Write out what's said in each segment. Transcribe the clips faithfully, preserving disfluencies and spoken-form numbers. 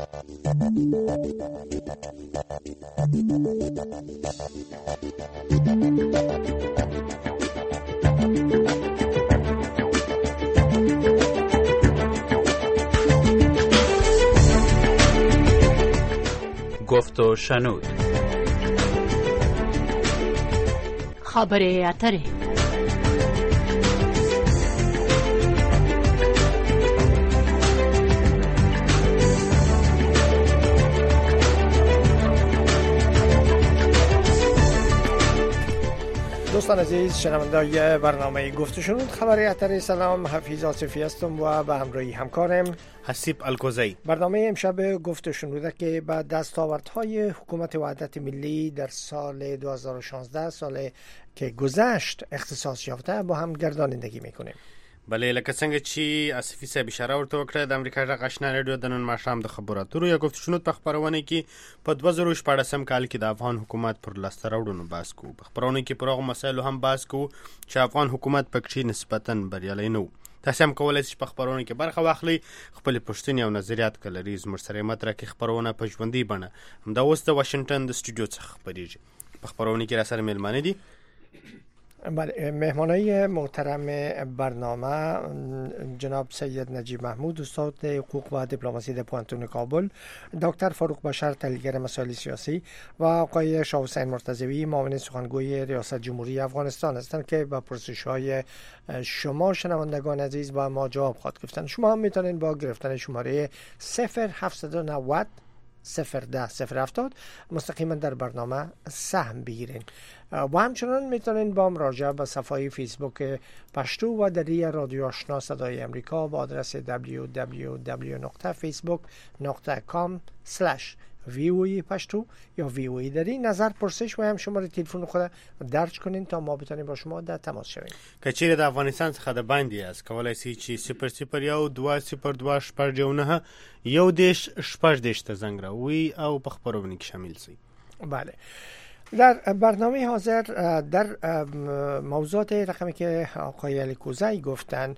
گفت و شنود. خبر اتره. دوستان عزیز، شنوندگان برنامه گفت و شنود خبر اتر، سلام، حفیظ آصفی هستم و به همراهی همکارم حسیب الکوزی. برنامه امشب گفت و شنود که با دستاوردهای حکومت وحدت ملی در سال دو هزار و شانزده، سال که گذشت اختصاص یافته، با هم گردانندگی میکنیم. بله، لکه څنګه چې آصفي صاحب اشاره ورته وکړه، د امریکا غږ آشنا رادیو د نن ماښام د خبرو اترو یا گفت و شنود په خپرونه کې په دوه زره شپاړسم کال کې د افغان حکومت پر لاسته راوړنو بحث کوو. په خپرونه کې پر هغو مسایلو هم بحث کوو چې افغان حکومت پکې نسبتاً بریالی نه و. تاسو هم کولی شئ په خپرونه کې برخه واخلئ، خپلې پوښتنې او نظریات که لرئ زموږ سره مطرح کړئ. خپرونه په ژوندۍ بڼه همدا اوس د واشنگټن د استودیو څخه خپریږي. په خپرونه کې راسره میلمانه دي. بله، مهمانای محترم برنامه جناب سید نجیب محمود، استاد حقوق و دیپلماسی در پوانتون کابل، دکتر فاروق بشر، تحلیلگر مسائل سیاسی، و آقای شاه حسین مرتضوی، معاون سخنگوی ریاست جمهوری افغانستان هستند که با پرسش‌های شما شنوندگان عزیز با ما جواب خواهد گفتن. شما هم میتونید با گرفتن شماره صفر هفتصد و نود صفر ده صفر هفتاد مستقیما در برنامه سهم بگیرین و همچنان میتونین با مراجعه به صفحه فیسبوک پشتو و دری رادیو آشنا صدای امریکا با آدرس دبلیو دبلیو دبلیو دات فیسبوک دات کام اسلش وی او ای پشتو یا وی او ای دری نظر پرسش و هم شماره تلفن خود درج کنین تا ما بتونیم با شما در تماس شویم. که چیرې د افغانستان څخه د باندې است کولای شئ چې صفر صفر یو دوه صفر دوه شپږ یو نهه یو دېرش شپږ دېرش ته زنګ راووهئ او په خپرونه کې شامل شئ. بله، در برنامه حاضر در موضوعات رقمی که آقای الکوزی گفتن،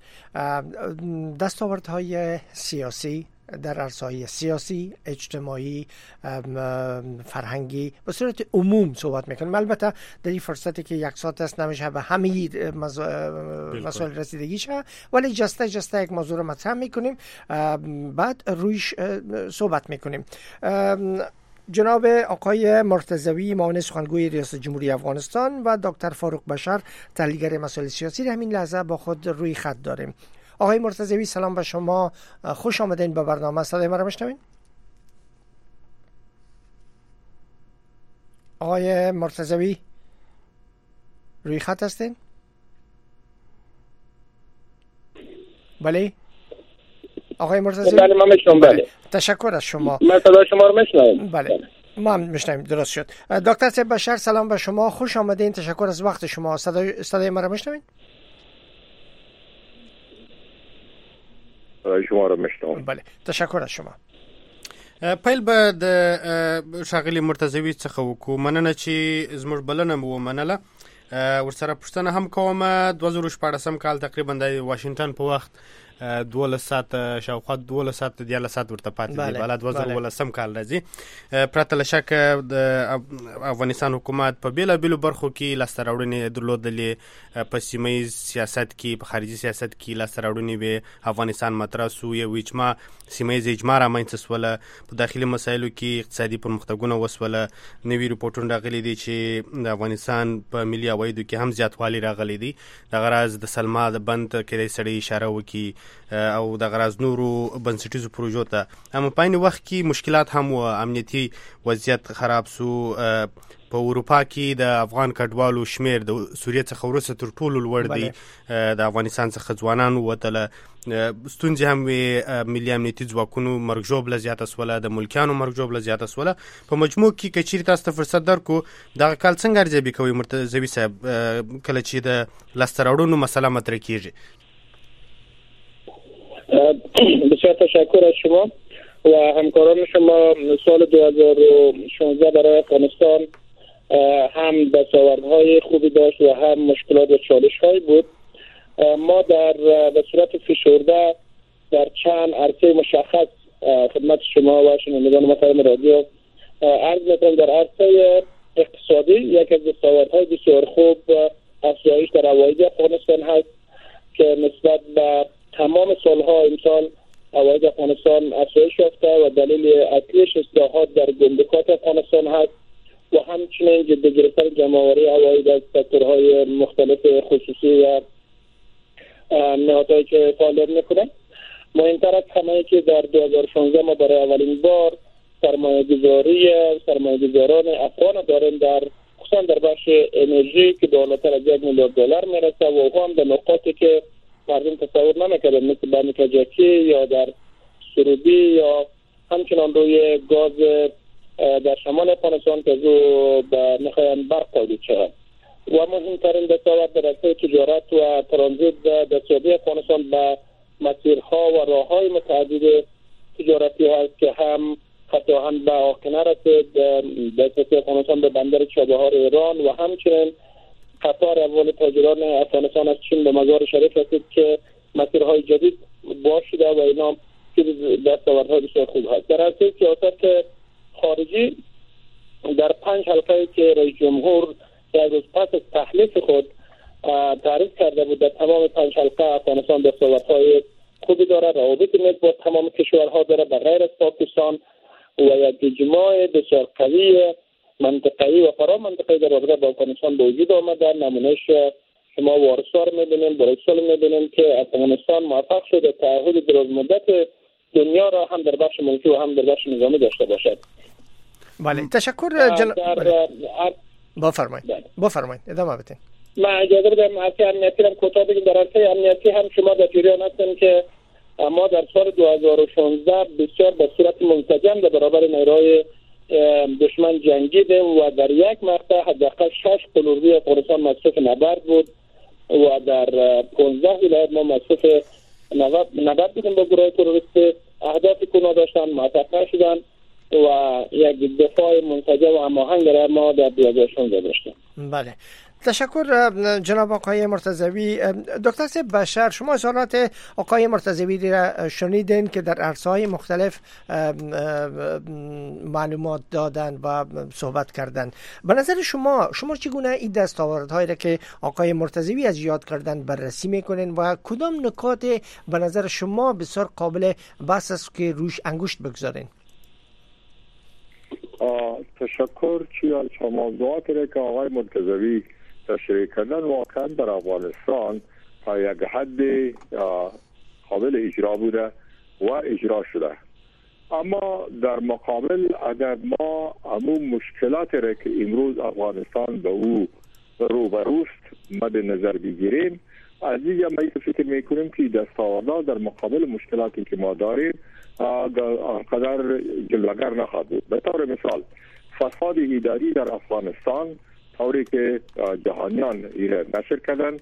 دستاوردهای سیاسی در عرصه‌های سیاسی، اجتماعی، فرهنگی به صورت عموم صحبت میکنیم. البته در این فرصتی که یک ساعت است نمیشه به همه مسائل رسیدگی شه، ولی جسته جسته یک موضوع رو مطرح میکنیم، بعد رویش صحبت میکنیم. جناب آقای مرتضوی، معاون سخنگوی ریاست جمهوری افغانستان، و دکتر فاروق بشر، تحلیلگر مسائل سیاسی، همین لحظه با خود روی خط داریم. آقای مرتضوی، سلام به شما، خوش آمدین به برنامه. صدای ما رو میشنوین؟ آقای مرتضوی روی خط هستین؟ بله آقای مرتضوی. بله من میشنوم. بله تشکر از شما. من صدای شما رو میشنوم. بله ما هم میشنویم، درست شد. دکتر صاحب بشر، سلام به شما، خوش آمدین، تشکر از وقت شما. صدای صدای ما رو میشنوین؟ صدای شما رو میشنوم. بله تشکر از شما. پیل به د ښاغلي مرتضوي څخه وکړو. مننه چې زموږ بلنه مو ومنله. ورسره پوښتنه هم کوم، دوه زره شپاړسم کال تقریبا د واشنگټن په وخت دولس ساعت شاوخوا دولس ساعت دیارلس ساعت ورته پاتې دي. بله دوه زره اوولسم کال راځي. پرته له شکه د افغانستان حکومت په بېلابېلو برخو کې لاسته راوړنې درلودلې. په سیمه ییز سیاست کې، په خارجي سیاست کې لاسته راوړنې وې. افغانستان مطرح سو، یو اجماع، سیمه ییز اجماع رامنځته سوله. په داخلي مسایلو کې اقتصادي پرمختګونه وسوله. نوي رپورټونه راغلي دي چې د افغانستان په ملي عوایدو کې هم زیاتوالی راغلی دی. دغه راز د سلما د بند کېدای سړی اشاره وکړي او د غراض نورو بنسټیزو پروژو ته. اما په عین وخت کې مشکلات هم و، امنیتي وضعیت خراب سو. په اروپا کې د افغان کډوالو شمیر د سوریې څخه وروسته تر ټولو لوړ دی. د افغانستان څخه ځوانان ووتله. ستونزې هم وې، ملي امنیتي ځواکونو مرګ ژوبله زیاته سوله، د ملکیانو مرګ ژوبله زیاته سوله. په مجموع کې که چیرې تاسو ته فرصت درکړو، دغه کال څنګه ارزیابي کوئ مرتضوي صاحب کله چې د لاسته راوړنو مسله مطرح کېږي؟ بسیار تشکر از شما و همکاران شما. سال دو هزار و شانزده برای افغانستان هم دستاوردهای خوبی داشت و هم مشکلات و چالش‌هایی بود. ما در به صورت فشرده در چند عرصه مشخص خدمت شما و شنوندگان محترم رادیو عرض می‌کنم در عرصه اقتصادی یک از دستاوردهای بسیار خوب افزایش در عواید افغانستان هست که نسبت به تمام سالها امسال عواید افغانستان افزایش یافته و دلیل اصلیش اصلاحات در گمرکات افغانستان هست و همچنین جدی گرفتن جمع‌آوری عواید از سکتورهای مختلف خصوصی و نهادهایی که فعالیت میکنند. مهمتر از همه که در دو هزار و شانزده ما برای اولین بار سرمایه‌گذاری سرمایه‌گذاران افغان داریم در خصوصا در بخش انرژی که بالاتر از یک میلیارد دلار میرسه و هم در نقاطی که مردم تصور نمیکردن مثل بند کجکی یا در سروبی یا همچنان روی گاز در شمال افغانستان که زو به نخواهان برق تولید شود. و مهمترین دستاورد در عرصه تجارت و ترانزیت و دستیابی افغانستان به مسیرها و راههای متعدد تجارتی هست که هم حتی هم به آکنه رسید دسترسی افغانستان به بندر چابهار ایران و همچنین قطار اول تاجران افغانستان از چین به مزار شریف رسید که مسیرهای جدید باز شده و اینا دستاوردهای بسیار خوب هست. در عرصه سیاست خارجی در پنج حلقه که رئیس جمهور یک روز پس از تحلیف خود تعریف کرده بود در تمام پنج حلقه افغانستان دستاوردهای خوبی داره، روابط نیک با تمام کشورها داره به غیر از پاکستان و یک اجماع بسیار قوی منطقه‌ای و فرا منطقه‌ای در رابطه با افغانستان به وجود آمده. نمونهش شما وارسا رو می‌بینید، بریکسل می‌بینید که افغانستان موفق شده تعهد دراز مدت دنیا را هم در بخش ملکی و هم در بخش نظامی داشته باشد. بله تشکر جناب. بفرمایید بفرمایید ادامه بدید. ما اجازه بدم عرصه امنیتی هم کوتاه بگیم. در عرصه امنیتی هم شما در جریان هستین که ما در سال دو هزار و شانزده بسیار به صورت منسجم در برابر نیروهای دشمن جنگیدیم و در یک مقطع حداقل شش قلوردی افغانستان مصروف نبرد بود و در پانزده ولایت ما مصروف نبرد بودیم با گروه تروریستی. اهدافی که اونا داشتن محقق نشدن و یک دفاع منسجم و هماهنگ را ما در دو هزار و شانزده داشتیم. بله تشکر جناب آقای مرتضوی. دکتر سیب بشر، شما اظهارات آقای مرتضوی را شنیدین که در عرصه‌های مختلف معلومات دادن و صحبت کردن. به نظر شما شما چگونه این دستاوردهایی را که آقای مرتضوی از یاد کردن بررسی میکنین و کدام نکات به نظر شما بسیار قابل بحث است که روش انگشت بگذارین؟ تشکر چی از موضوعات را که آقای مرتضوی تشریح کردن واقعا در افغانستان تا یک حد قابل اجرا بوده و اجرا شده. اما در مقابل اگر ما همون مشکلات را که امروز افغانستان به او روبروست مد نظر بگیریم، از اینجا ما فکر میکنیم که دستاوردها در مقابل مشکلاتی که ما داریم آنقدر جلوگر نخواهد بود. به طور مثال فساد اداری در افغانستان طوری که جهانیان ایره نشر کردن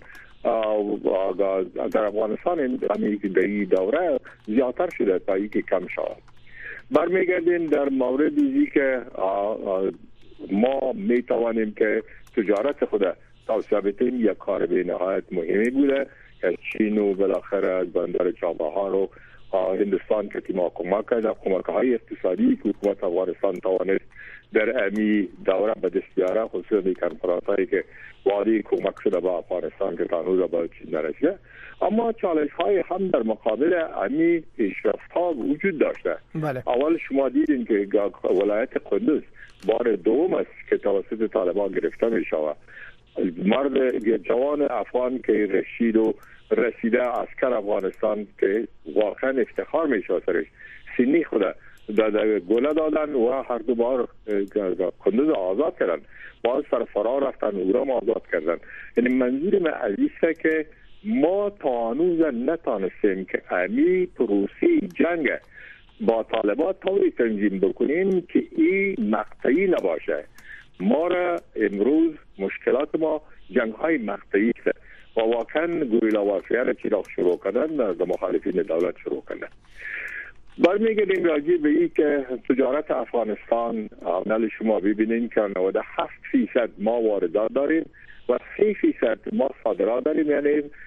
در افغانستان همین در این دوره زیادتر شده تا ای که کم شود. برمیگردیم در مورد ای که ما میتوانیم که تجارت خود توسعه بدیم، یک کار به نهایت مهمی بوده که چین و بالاخره از بندر چابهار و هندوستان که ما کمک کرد، کمک های اقتصادی که حکومت افغانستان توانست در امی دوره به دست بیاره، خصوصا این کنفرانس هایی که وادی کمک شده به افغانستان که تنها به چین نرسیده. اما چالش های هم در مقابل امی پیشرفت ها وجود داشته. بله. اول شما دیدین که ولایت قدس بار دوم است که توسط طالبان گرفته می شود. مرد جوان افغان که رشید و رسیده عسکر افغانستان که واقعا افتخار می شود سرش، سینی خود داده گله دادن و هر دو بار کندوز آزاد کردن، باز سر فرار رفتن و اورام آزاد کردن. یعنی منظور من عزیزه که ما تا هنوز نتانستیم که امی پروسی جنگ با طالبان طوری تنظیم بکنیم که این مقطعی نباشه. ما را امروز مشکلات ما جنگ های مقطعی است و واقعا گوریلا وارفیر را چراغ شروع کردن در مخالفین دولت شروع کردن. برمیگردیم راجع به این که تجارت افغانستان نل شما ببینین که نود و هفت فیصد ما واردات داریم و سه فیصد ما صادرات داریم. یعنی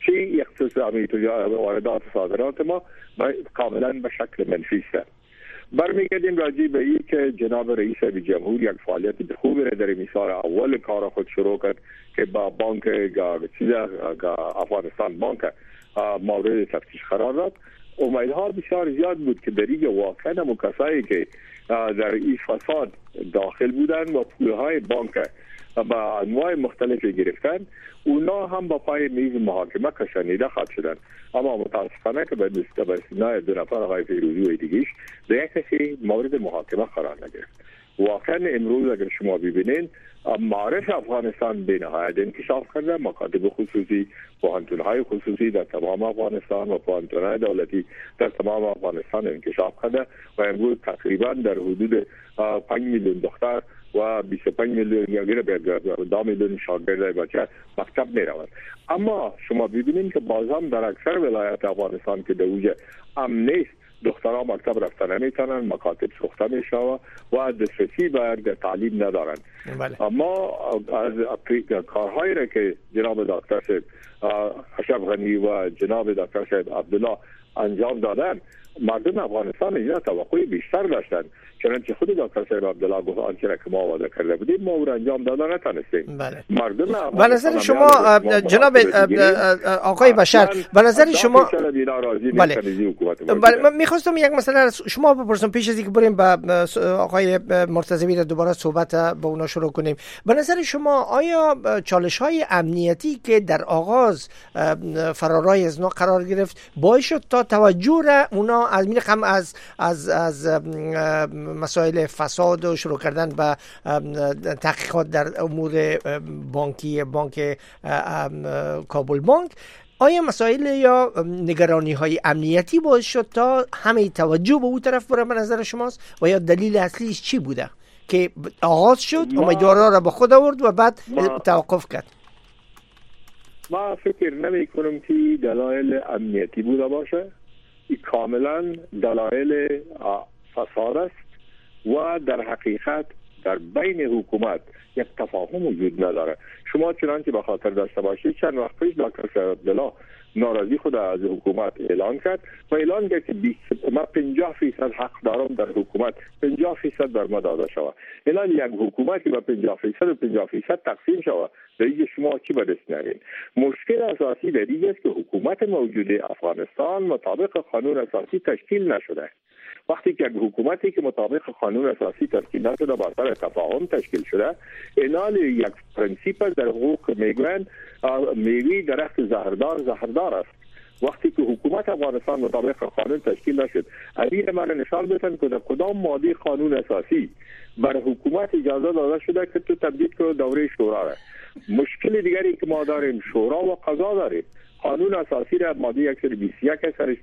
چی اقتصادی واردات صادرات ما کاملا به شکل منفی است. برمیگردیم راجع به این که جناب رئیس جمهور یک فعالیت خوبی را در مثال اول کار خود شروع کرد که با بانک چیزا افغانستان بانک مورد تفتیش قرار داد. امیدها بسیار زیاد بود که در این واقعا مکسایی که در این فساد داخل بودن و پولهای بانک با انواع مختلفی گرفتن، اونا هم با پای میز محاکمه کشانیده خواهد شدن. اما متاسفانه که به دستبرسینای دو نفر آقای فیروزی و دیگیش در یک کسی مورد محاکمه قرار نگرفت. واقعا امروز اگر شما ببینید معارف افغانستان به نهایت انکشاف کرده، مکاتب خصوصی، پوهنتون‌های خصوصی در تمام افغانستان و پوهنتون‌های دولتی در تمام افغانستان انکشاف کرده و امروز تقریبا در حدود پنج میلیون دختر و بیست و پنج میلیون یا دو میلیون شاگرد بچه مکتب میروند. اما شما ببینید که باز هم در اکثر ولایات افغانستان که در اوج امن نیست، دخترها مکتب رفتن نمیتونن، مکاتب سوخته میشوه و دسترسی به تعلیم ندارن. بله. اما از کارهایی را که جناب دکتر صاحب اشرف غنی و جناب دکتر صاحب عبدالله انجام دادن، مردم افغانستان اینجا توقعی بیشتر داشتن، چنانچه خود دکتر صاحب عبدالله گفت آنچه را که ما وعده کرده بودیم ما او را انجام دادن نتونستیم. بله. مردم به نظر شما جناب آقای بشر، به نظر شما بله بله من می‌خواستم یک مسئله از شما بپرسم پیش از اینکه بریم به آقای مرتضوی را دوباره صحبت با اونا شروع کنیم. به نظر شما آیا چالش‌های امنیتی که در آغاز فرارای از نو قرار گرفت باعث شد تا توجه را اونا از میخوام از از از مسائل فساد و شروع کردن به تحقیقات در امور بانکی بانک کابل بانک، آیا مسائل یا نگرانی های امنیتی باعث شد تا همه توجه به اون طرف بره به نظر شماست و یا دلیل اصلیش چی بوده که آغاز شد امیدوارا را به خود آورد و بعد توقف کرد؟ ما فکر نمی کنم که دلایل امنیتی بوده باشه، کاملا دلایل فساد است و در حقیقت در بین حکومت یک تفاهم وجود نداره. شما چنانچه به خاطر داشته باشید چند وقت پیش دکتر صاحب عبدالله ناراضی خود از حکومت اعلان کرد و اعلان کرد که ما پنجاه فیصد حق دارم در حکومت، پنجاه فیصد بر ما داده شود. الان یک حکومتی با پنجاه فیصد و پنجاه فیصد تقسیم شود، در اینجا شما چی به دست نارید؟ مشکل اساسی در این است که حکومت موجود افغانستان مطابق قانون اساسی تشکیل نشده. وقتی که حکومتی که مطابق قانون اساسی تشکیل نشده با سر تفاهم تشکیل شده، اینال یک پرنسیپ در حقوق میگویند میوی درخت زهردار زهردار است. وقتی که حکومت افغانستان مطابق قانون تشکیل نشد، امیر من نشان بدن که در کدام ماده قانون اساسی بر حکومت اجازه داده شده که تو تبدیل کنه دوره شورا را. مشکل دیگری که ما داریم شورا و قضا داریم. قانون اساسی را ماده صد و بیست و یک سرش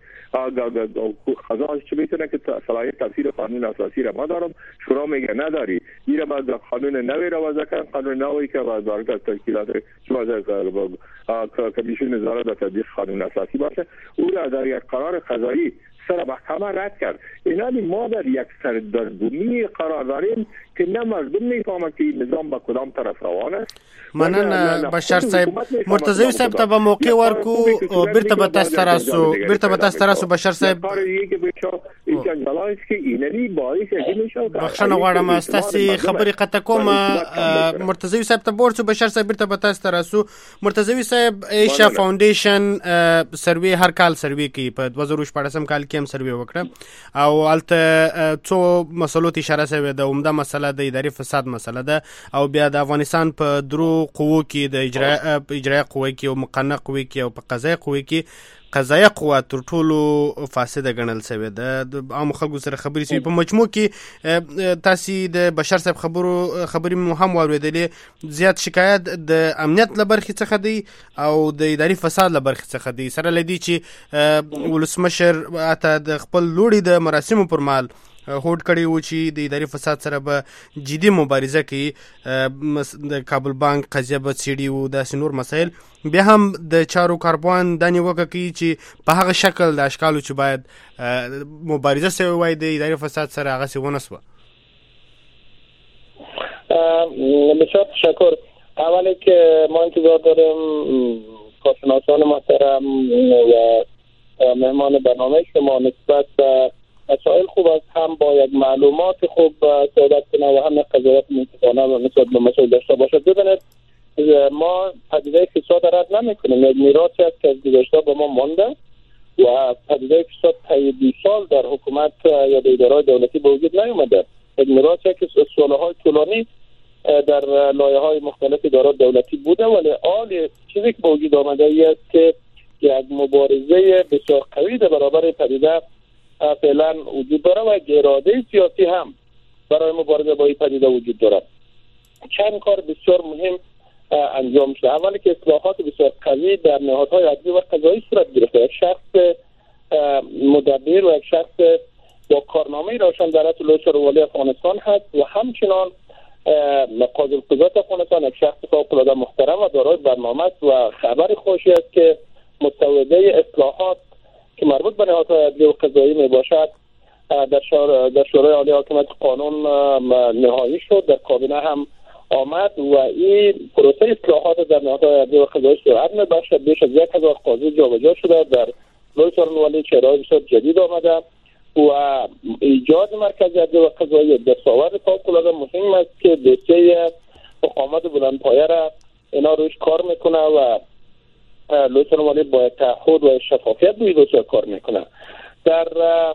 قضا چه میتونه که صلاحیت تفسیر قانون اساسی را ما دارم، شورا میگه نداری. این را باید قانون نوی را وضع کن، قانون نوی که باید وارد تشکیلات کمیسیون نظارت و تطبیق قانون اساسی باشه، او را در یک قرار قضایی سر محکمه رد کرد. اینانی ما در یک سردرگمی قرار داریم که نه مردم میفهمند که نظام با کدام طرف روان است. منن بشار صاحب مرتضوی صاحب ته به موقع ورکو بیرته به تاسو تراسو بیرته به تاسو تراسو بشار صاحب بخښنه غواړم ستاسو خبرې قطع کوم. مرتضوی صاحب ته ورڅو بشار صاحب بیرته به تاسو تراسو. مرتضوی صاحب ایشا فاونډیشن سروې هر کال سروې کوي، په دوه زره شپږم کال کې هم سروې وکړه او الته څو مسلو ته اشاره شوې ده. عمده مسله د اداري فساد مسله ده او بیا د افغانستان په درو قوو کې د اجرا اجرا قوې کې او مقننه قوې کې او په قضایي قوې کې قضایه قوه تر ټولو فاسده ګڼل شوې ده. د عام خلکو سره خبرې شوې په مجموع کې تاسو د بشار صاحب خبرو خبرې مو هم واورېدلې. زیات شکایت د امنیت له برخې څخه دی او د اداري فساد له برخې څخه دی، سره لدی چې ولسمشر اته د خپل لوړي د مراسمو پر مهال هوډ کړی و چې د اداري فساد سره به جدي مبارزه کوي. د کابل بانک قضیه به څیړي او داسې نور مسایل بیا هم د چارو کارپوهان دا نیوکه کوي چې په هغه شکل د اشکالو چې باید مبارزه سوی وای د اداري فساد سره هغسې ونه سوه. بسیار تشکر. اولی که ما انتظار داریم کارشناسان محترم و مهمان برنامه شما نسبت به مسائل خوب است، هم با یک معلومات خوب صحبت کنه و هم قضاوت منصفانه و نسبت به مسائل داشته باشد. ببینید ما پدیده فساد رد نمی‌کنیم، یک میراثی است که از گذشته به ما مانده و پدیده فساد طی بیست سال در حکومت یا ادارات دولتی به وجود نیامده. یک میراثی که سال‌های طولانی در لایه‌های مختلف ادارات دولتی بوده، ولی حال چیزی که به وجود آمده است که یک مبارزه بسیار قوی در برابر پدیده فعلا وجود داره و اراده سیاسی هم برای مبارزه با این پدیده وجود داره. چند کار بسیار مهم انجام شده. اولی که اصلاحات بسیار قوی در نهادهای عدلی و قضایی صورت گرفته. یک شخص مدبر و یک شخص با کارنامه روشن در لوی سروری افغانستان هست و همچنان قاضی القضات افغانستان یک شخص فوق‌العاده محترم و دارای برنامه است و خبر خوشی است که مسوده اصلاحات که مربوط به نهادهای عدلی و قضایی می باشد در شورای در شورای عالی حاکمیت قانون نهایی شد، در کابینه هم آمد و این پروسه اصلاحات در نهادهای عدلی و قضایی سرعت می باشد. بیش از یک هزار قاضی جابجا شده، در لوی سروری چهره‌های بسیار جدید آمده و ایجاد مرکز عدلی و قضایی دستاورد فوق‌العاده مهم است که دوسیه مقامات بلندپایه را اینا روش کار میکنه و لوی سروری با تعهد و شفافیت روی دوسیه کار میکنه. در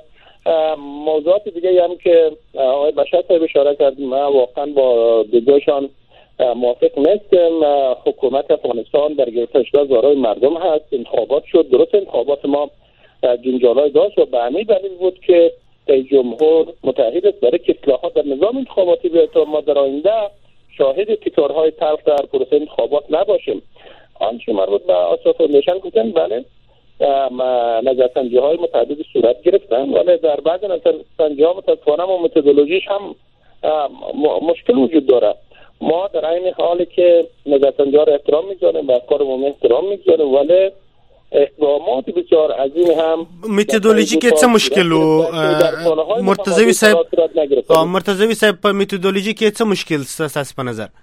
موضوعات دیگه هم که آقای بشار صاحب اشاره کرد، ما واقعا با دیدگاهشان موافق نیستیم. حکومت افغانستان در گرفتن شده زارای مردم هست. انتخابات شد، درست انتخابات ما جنجالای داشت و به همین دلیل بود که رئیس جمهور متعهد است برای که اصلاحات در نظام انتخاباتی بیاید تا ما در آینده شاهد تکرارهای تلخ در پروسه انتخابات نباشیم. آنچه مربوط به آسیا فاندیشن گفتن، بله نظرسنجی های متعدد صورت گرفتن، ولی در بعض نظرسنجی ها متاسفانه و متدولوژیش هم مشکل وجود داره. ما در این حالی که نظرسنجی ها را احترام میگذاریم و افکار عمومی احترام میگذاریم، ولی اقدامات بسیار عظیم هم متدولوژی که چه مشکلو مرتضوی صاحب مرتضوی صاحب په متدولوژی کې څه مشکل ستاسو په نظر؟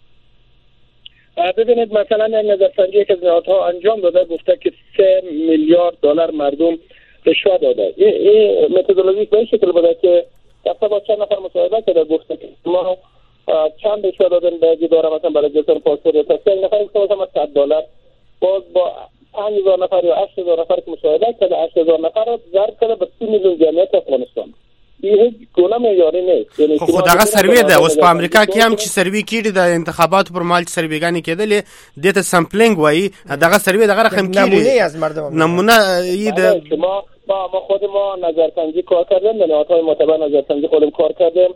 ببینید مثلا یک نظرسنجی که از نهادها انجام داده گفته که سه میلیارد دلار مردم رشوه داده. این متدولوژی به این شکل بوده که دفعه با چند نفر مصاحبه کرده گفته که ما چند رشوه دادن به اداره مثلا برای گرفتن پاسپورت یا تاکسی، یک نفر گفته مثلا صد دلار، باز با پنج هزار نفر یا هشت هزار نفر که مصاحبه کرده هشت هزار نفر رو ضرب کرده به سی میلیون جمعیت افغانستان. این هیچ گونه معیاری نیست. یعنی خو دغه سروې ده اوس په امریکا کې هم چې سروې کیږي د انتخاباتو پر مهال چې سروېګانې کېدلې دته سامپلینګ وایي دغه سروې دغه رقم کیږي نمونه از مردم نمونه ای ده ما ما خود ما نظرسنجی کار کردیم، در نهادهای معتبر نظرسنجی خودم کار کردیم.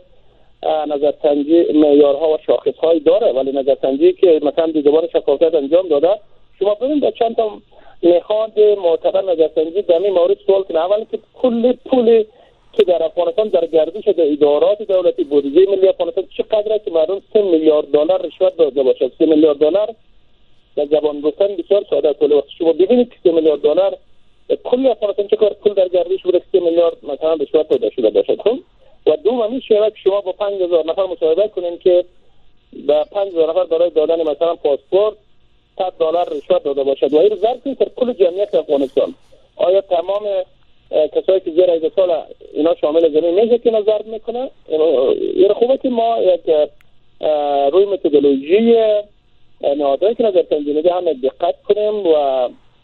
نظرسنجی معیارها و شاخصهایی داره، ولی نظرسنجی که مثلا دیدبان شفافیت انجام داده، شما ببینید در چند تا نهاد معتبر نظرسنجی در این مورد سوال کنه. اولی که کل پولی که در افغانستان در گردش در ادارات دولتی بودجه ملی افغانستان چقدر است که مردم سه میلیارد دلار رشوه داده باشد. سه میلیارد دلار در زبان گفتن بسیار ساده است، ولی وقتی شما ببینید که سه میلیارد دلار کل افغانستان چقدر پول در گردش بوده که سه میلیارد مثلا رشوه داده شده باشد. خب و دوم همین شیوه که شما با پنج هزار نفر مصاحبه کنین که با پنج هزار نفر برای دادن مثلا پاسپورت صد دلار رشوه داده باشد و این ضرب کنید در کل جمعیت افغانستان، آیا تمام کسایی که زیر هجده سال اینا شامل زمین میشه که نظر میکنه؟ این خوبه که ما یک روی متدولوژی نهادهایی که نظرسنجی میده هم دقت کنیم و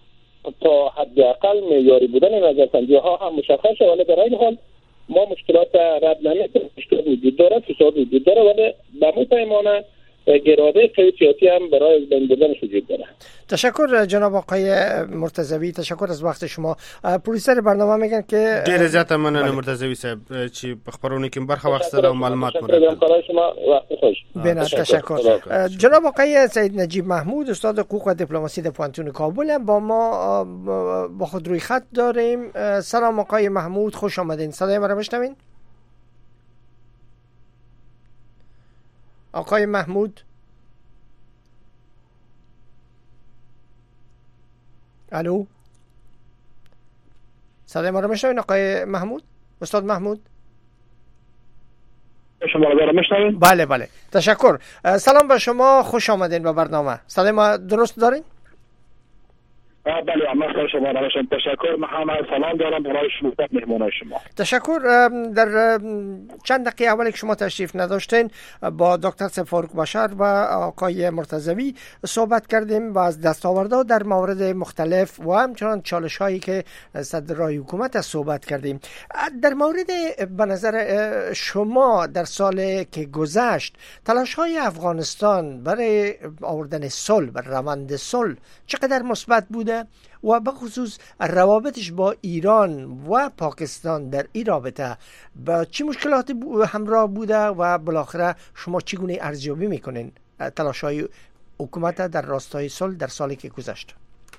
تا حداقل معیاری بودن نظرسنجی ها هم مشخصه، ولی در این حال ما مشکلات رد نمیکنیم. مشکلات وجود داره، فساد وجود داره، ولی به مو پیمانه اراده قوی سیاسی هم برای بین بردنش وجود داره. تشکر جناب آقای مرتضوی، تشکر از وقت شما. پروډوسر برنامه میگن که ډیر زیاته مننه مرتضوی صاحب چې په خبرونه کې برخه واخیستله او معلومات مو راکړل. شما وقت خوش. بنا تشکر. جناب آقای سید نجیب محمود استاد حقوق و دیپلماسی در پوانتون کابل با ما با خود روی خط داریم. سلام آقای محمود، خوش آمدین. صدای ما رو میشنوین؟ آقای محمود، الو، صدای ما رو میشنوین آقای محمود؟ استاد محمود شما رو میشنوین؟ بله بله تشکر. سلام به شما، خوش آمدین به برنامه. صدای ما درست دارین؟ بله من شما روشن تشکر. محمد سلام دارم برای شما مهمانان شما. تشکر. در چند دقیقه اولی که شما تشریف نداشتین با دکتر فاروق بشار و آقای مرتضوی صحبت کردیم و از دستاوردها در موارد مختلف و همچنان چالش هایی که صدر راه حکومت از صحبت کردیم. در مورد به نظر شما در سال که گذشت تلاش های افغانستان برای آوردن صلح و روند صلح چقدر مثبت بوده و به خصوص روابطش با ایران و پاکستان در این رابطه با چه مشکلاتی همراه بوده و بالاخره شما چگونه ارزیابی میکنین تلاش‌های حکومت در راستای صلح در سالی که گذشت؟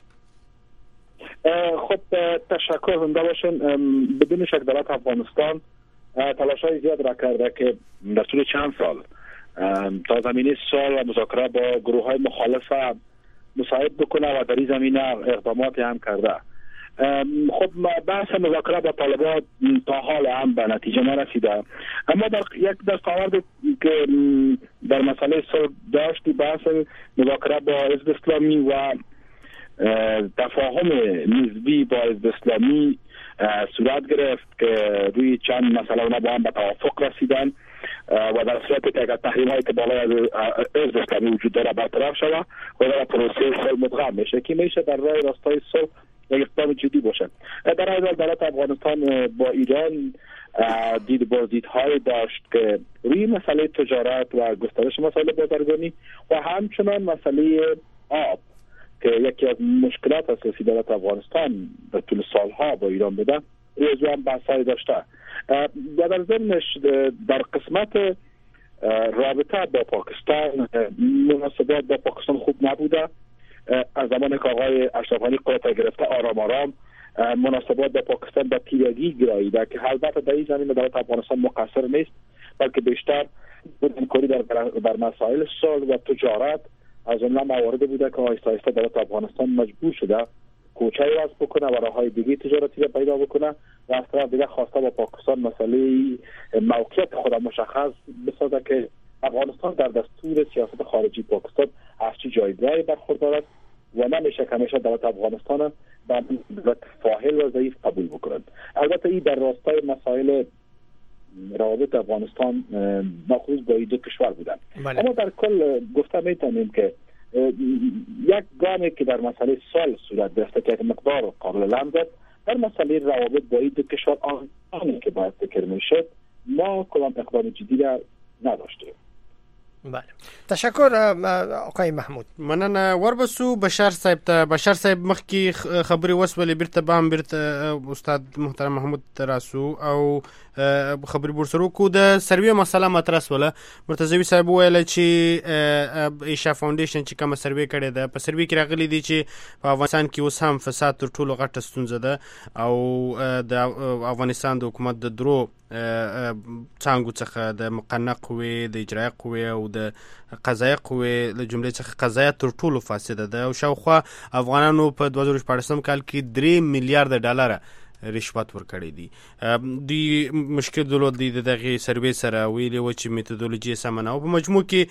خب تشکر. زنده باشین. بدون شک دولت افغانستان تلاش‌های زیاد را کرده که در طول چند سال تا زمینه صلح و مذاکره با گروه‌های مخالف مساعد بکنه و در این زمینه اقداماتی هم کرده. خب بحث مذاکره با طالبان تا حال هم به نتیجه نرسیده، اما در یک دستاورد که در مسئله صلح داشتی بحث مذاکره با حزب اسلامی و تفاهم نسبی با حزب اسلامی صورت گرفت که روی چند مسئله اونا با هم به توافق رسیدن و در صورتی که اگر تحریم هایی که بالای حزب اسلامی وجود داره برطرف شود و در پروسه صلح مدغم میشه که میشه در راه راستای صلح یک اقدام جدی باشه. در این حال دولت افغانستان با ایران دید بازدیدهایی داشت که روی مسئله تجارت و گسترش مسائل بازرگانی و همچنان مسئله آب که یکی از مشکلات اساسی دولت افغانستان در طول سالها با ایران بوده روی هم بحثایی داشته. و در ضمنش در قسمت رابطه با پاکستان مناسبات با پاکستان خوب نبوده. از زمان که آقای اشرف غنی قدرت گرفته آرام آرام مناسبات با پاکستان به تیرگی گراییده که البته در این زمینه دولت افغانستان مقصر نیست، بلکه بیشتر همکاری در در مسائل صلح و تجارت از اون مواردی بوده که آهسته آهسته دولت افغانستان مجبور شده کوچه‌ای وضع بکنه و راههای دیگه تجارتی را پیدا بکنه و از طرف دیگه خواسته با پاکستان مسئله موقعیت خود مشخص بسازه که افغانستان در دستور سیاست خارجی پاکستان از چه جایگاهی برخوردار است و نمیشه که همیشه دولت افغانستان به دولت فاحل و ضعیف قبول بکنند. البته این در راستای مسائل روابط افغانستان مخصوص با این دو کشور بودن. اما در کل گفته میتونیم که یک گامی که در مسئله صلح صورت گرفته که مقدار قابل لمس است، در مسئله روابط با این دو کشور آنی که باید فکر میشد ما کدام اقدام جدی را نداشتیم. بله تشکر آقای محمود. مننه. وربسو بشار صاحب ته بشار صاحب مخکې خبرې وسولې بیرته به هم بیرته استاد محترم محمود تراسو او خبرې ورسره کو د سروې مسله مطرح ولا مرتضوی صاحب ویل چې ایشا فاونډیشن چې کوم سروې کړي ده په سروې کې راغلي دي چې په افغانستان کې اوس هم فساد تر ټولو غټه ستونزه ده او د افغانستان د حکومت د درو څنګه څخه د مقننه قوې د اجرایه قوې او د قضایه قوې له جملې څخه قضایه تر ټولو فاسده ده او شاوخوا افغانانو په دوه زره شپاړسم کال کې درې میلیارډ ډالر رشوت ورکړي دي. د مشکل درلود دي دغه سروې سره ویلي و چې میتودولوژي سم نه او په مجموع کې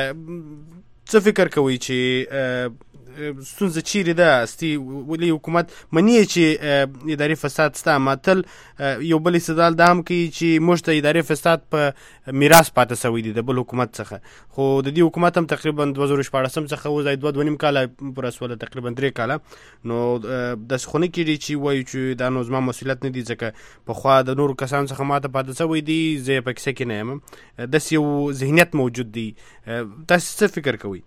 څه فکر کوي چې ستونزه چیرې ده استی ولی حکومت منی چې اداري فساد ستا ماتل یو بل استدلال د هم کوي چې موږ ته اداري فساد په میراث پاتې سوی دی د بل حکومت څخه، خو د دې حکومت هم تقریبا دوه زره شپاړسم څخه وځي دوه دوه نیم کاله پر اسوله تقریبا درې کاله نو د خونه کې چې وایي چې دا نو زما مسؤلیت نه دي ځکه په خوا د نور کسان څخه ماته پاتې سوی دی زه په کیسه کې نه یم. داسې یو ذهنیت موجود دی. تاسو څه فکر کوئ؟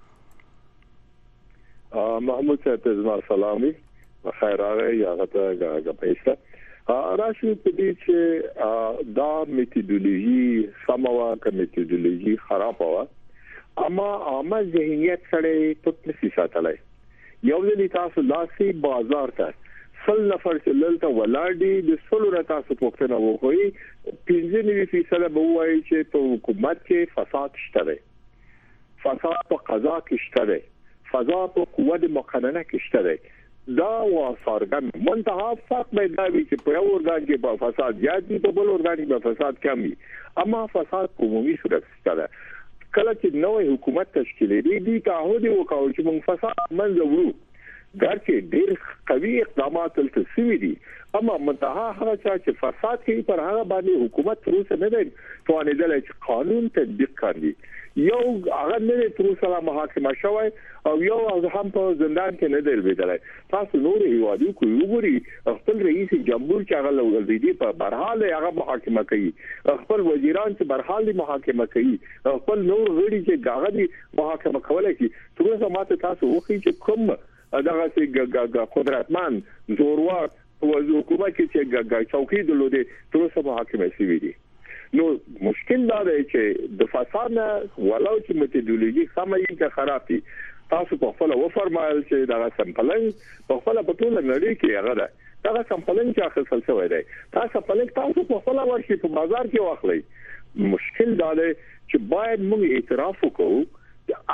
محمود صاحب زما سلامي بخیر راغی هغه ته غپېسته راشي په دې چې دا میتودولوژي سموا که میتودولوژي خراب و اما عامه ذهنیت سره پټ نشي ساتلای. یو ځل تاسو لاسي بازار ته سل نفر چې لته ولاړ د سلو را تاسو پوښتنه وکړي پنځه نوي فیصد به وایي چې په حکومت کې فساد شته، فساد په قضا کې شته، فضا په قوت مقننه کې شته. دا و سارګن منتها فرق پیدا وي چې په یو ورګان کې په فساد زیات دي په بل ورګان کې په فساد کم وي، اما فساد په عمومي صورت شته. کله چې نوې حکومت تشکیل دی دی تعهد وکاو چې موږ فساد منځ وړو ګرچې ډېر قوي اقدامات تل سوي دي اما منتها هغه چې فساد کوي پر هغه باندې حکومت تر اوسه نه دی توانیدلی چې قانون تطبیق کړي. یو هغه نه تر اوسه محاکمه شوی او یو هم په زندان کې نه دی لوېدلی. تاسو نور هیوادو کوی وګوري خپل رئیس جمهور چې هغه لوړ په برحال هغه محاکمه کوي، خپل وزیران چې برحال محاکمه کوي، خپل نور غړي چې هغه دي محاکمه کولای شي. تر اوسه ماته تاسو وخی چې کوم دغه چې قدرتمن زوروار او حکومت چې چوکۍ درلوده تر اوسه محاکمه شوی دي. نو مشکل دا دی چې د فساد نه ولو چې میتودولوژي سمه که خراب دي. تاسو په خپل و فرمایل چې دا سمپلنګ په خپل په ټول نړۍ کې هغه ده. دا سمپلنګ چې اخیستل شوی دی تاسو په لک تاسو په خپل ورشي په بازار کې واخلئ. مشکل دا دی چې باید موږ اعتراف وکړو چې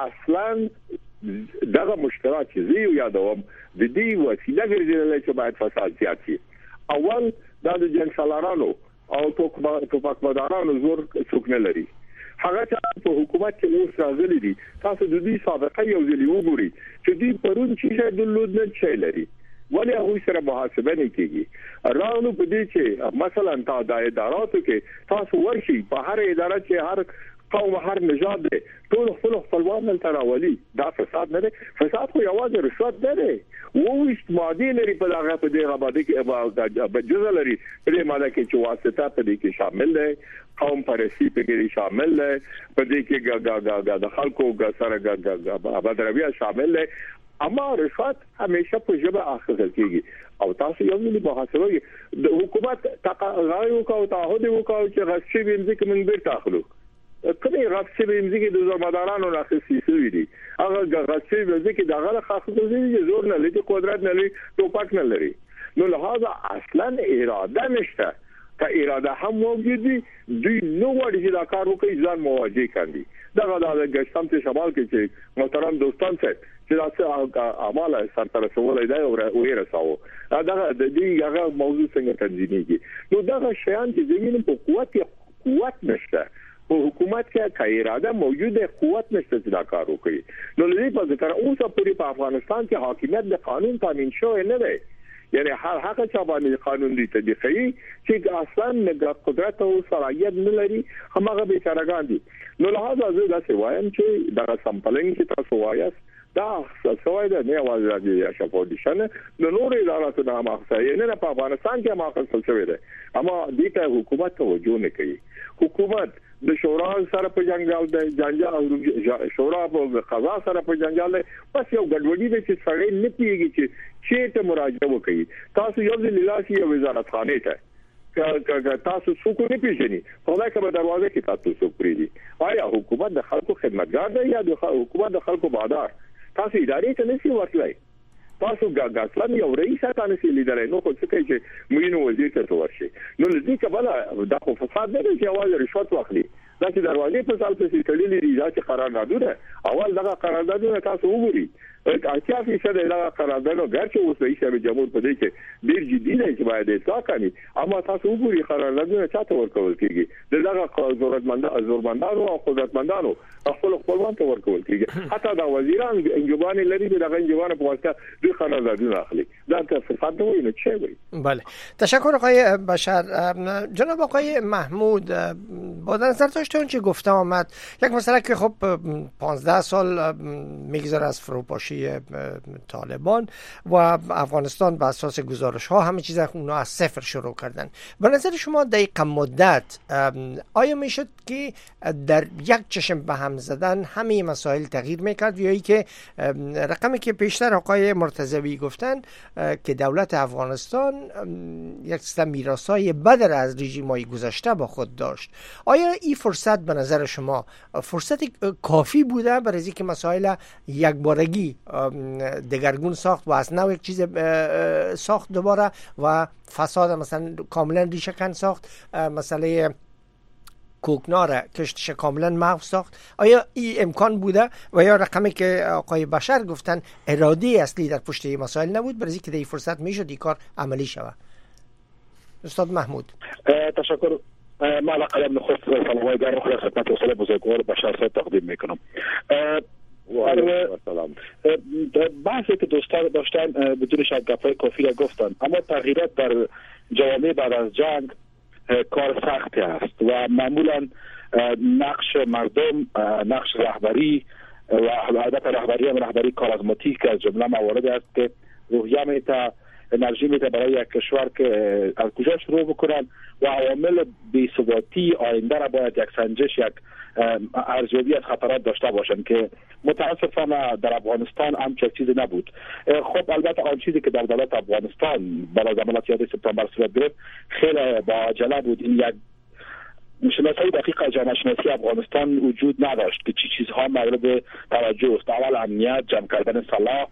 اصلا دغه مشکلات چې زیو یادوم د دې وسیله ګرځېدل چې باید فساد زیات شي. اول دا د جنگ سالارانو او توپک مدارانو زور څوک نه لري. هغه چې په حکومت کې اوس راغلي دي تاسو د دې سابقه یو ځل وګورئ چې دې پرون چې د لود نه چي لري ولی هغه سره محاسبه نه کیږي. راونو په دې چې مثلا تا د اداراتو کې تاسو ورشي په هر اداره چې هر قوم هر نژاد دی ټول خپل خپلوان تل راولي. دا فساد نه دی. فساد خو یوازې رشوت نه دی. وویشت ماده لري په هغه په دې غباده کې په جزء لري په دې ماده کې چې واسطه په دې کې شامل دی، قوم پرستی په کې شامل دی، په دې کې ګا ګا ګا د خلکو ګ سره ګا ګا ابدرویه شامل دی. اما رشوت همیشه په جبه اخذ کیږي او تاسو یو ملي محاسبه د حکومت تقاضا او تعهد وکاو چې غشي وینځي کې من بیرته اخلو. کله غشي وینځي کې د زمادارانو راخصي شوی دي. هغه غشي وینځي کې دغه خاصه دي زور نه لري، قدرت نه لري، توپک نه لري. نو لهدا اصلا اراده نشته. که اراده هم موجود دي دوی نو وړي چې دا کار وکړي ځان مواجه کړي. دغه د ګشتم ته شمال کې چې محترم دوستان څخه چې تاسو اعمال سره رسولای دی او ویره ساو دا د دې هغه موضوع څنګه تنظیمېږي. نو دا شیان چې زمين په قوت قوت نشته په حکومت کې کا اراده موجوده قوت نشته چې دا کار وکړي. نو لږ په ذکر اوسه پوری په افغانستان کې حاکمیت د قانون تامین شوی نه دی. یعنی هر هغه چا باندې قانون دی تطبیقي چې اصلا نه قدرت او صلاحیت نه لري هغه به چارهګان دي. نو لهدا زه دا څه وایم چې دا سمپلنګ چې تاسو وایاست دا سوای ده نه واځي د اشفاودیشن نو نور ادارات نه مخصوصي نه په افغانستان کې مخصوص شوی ده. اما دې ته حکومت توجه نه کوي. حکومت د شورا سره په جنجال ده، جنجال او شورا په قضا سره په جنجال ده. پس یو ګډوډي ده چې سړی نه پیږي چې چیرته مراجعه وکړي. تاسو یو ځل لاسي وزارت خانه ته که تاسو څوک نه پیژني خدای کبه دروازه کې تاسو څوک پریدي. آیا حکومت د خلکو خدمتګار دی یا د حکومت د خلکو بادار؟ تاسو ادارې ته نشي ورتلای. تاسو ګاګاسلم یو رئیس تاسو نشي لیدلای. نو څه کوي چې مینو وزیر ته ورشي. نو لږه کبله دا خو فساد نه دی چې اول رشوت واخلي. دا چې دروازې په ځل په تړلې دي دا چې قراردادونه اول دغه قراردادونه تاسو وګورئ. اتیا فیصد دغه قراردادونه ګرځي اوس رئیس جمهور په دې کې ډیر جدي دی چې باید اصلاح کړي. اما تاسو وګورئ قراردادونه چاته ورکول کیږي. دغه ضرورتمندانو ضرورتمندانو او قدرتمندانو خپل خپلوان ته ورکول کیږي. حتی دا وزیران انجبان لري دغه انجبان په واسطه دوی قراردادونه اخلي. دا فساد نه وي نه چی وي. بله تشکر آقای بشر. جناب آقای محمود با نظر داشته اون چه گفته آمد یک مسئله که خب پانزده سال میگذره از فروپاشی طالبان و افغانستان به اساس گزارش ها همه چیز اونا از صفر شروع کردن. به نظر شما دقیقا مدت آیا میشد که در یک چشم به هم زدن همه مسائل تغییر میکرد یا ای که رقمی که پیشتر آقای مرتضوی گفتن که دولت افغانستان یک سیستم میراثای بد از رژیم‌های گذشته با خود داشت؟ آیا این فرصت به نظر شما فرصت کافی بوده برای اینکه مسائل یک بارگی دگرگون ساخت و از نو یک چیز ساخت دوباره و فساد مثلا کاملا ریشه کن ساخت، مسئله کوکنار کشتش کاملا محو ساخت؟ آیا این امکان بوده و یا رقمی که آقای بشر گفتن اراده اصلی در پشت این مسائل نبود برای اینکه این فرصت میشد این کار عملی شود؟ استاد محمود. تشکر. ما علاقه به خود سلامای در خدمت خدمت بزرگوار بشر صاحب تقدیم میکنم. در بحثی که دوستان داشتن بدون شک گپ‌های کافی را گفتن، اما تغییرات در جوامع بعد از جنگ کار سختی است و معمولا نقش مردم، نقش رهبری و البته رهبری هم رهبری کاریزماتیک از جمله مواردی است که روحیه میته، انرژی میته برای یک کشور که از کجا شروع بکنن و عوامل بی‌ثباتی آینده را باید یک سنجش، یک ارزیابی از خطرات داشته باشند که متاسفانه در افغانستان همچین چیزی نبود. خب البته آن چیزی که در دولت افغانستان بعد از عملیات یازده سپتامبر صورت گرفت خیلی با عجله بود. این یک شناسایی دقیق از جامعه شناسی افغانستان وجود نداشت که چی چیزها مورد توجه است. اول امنیت، جمع کردن سلاح،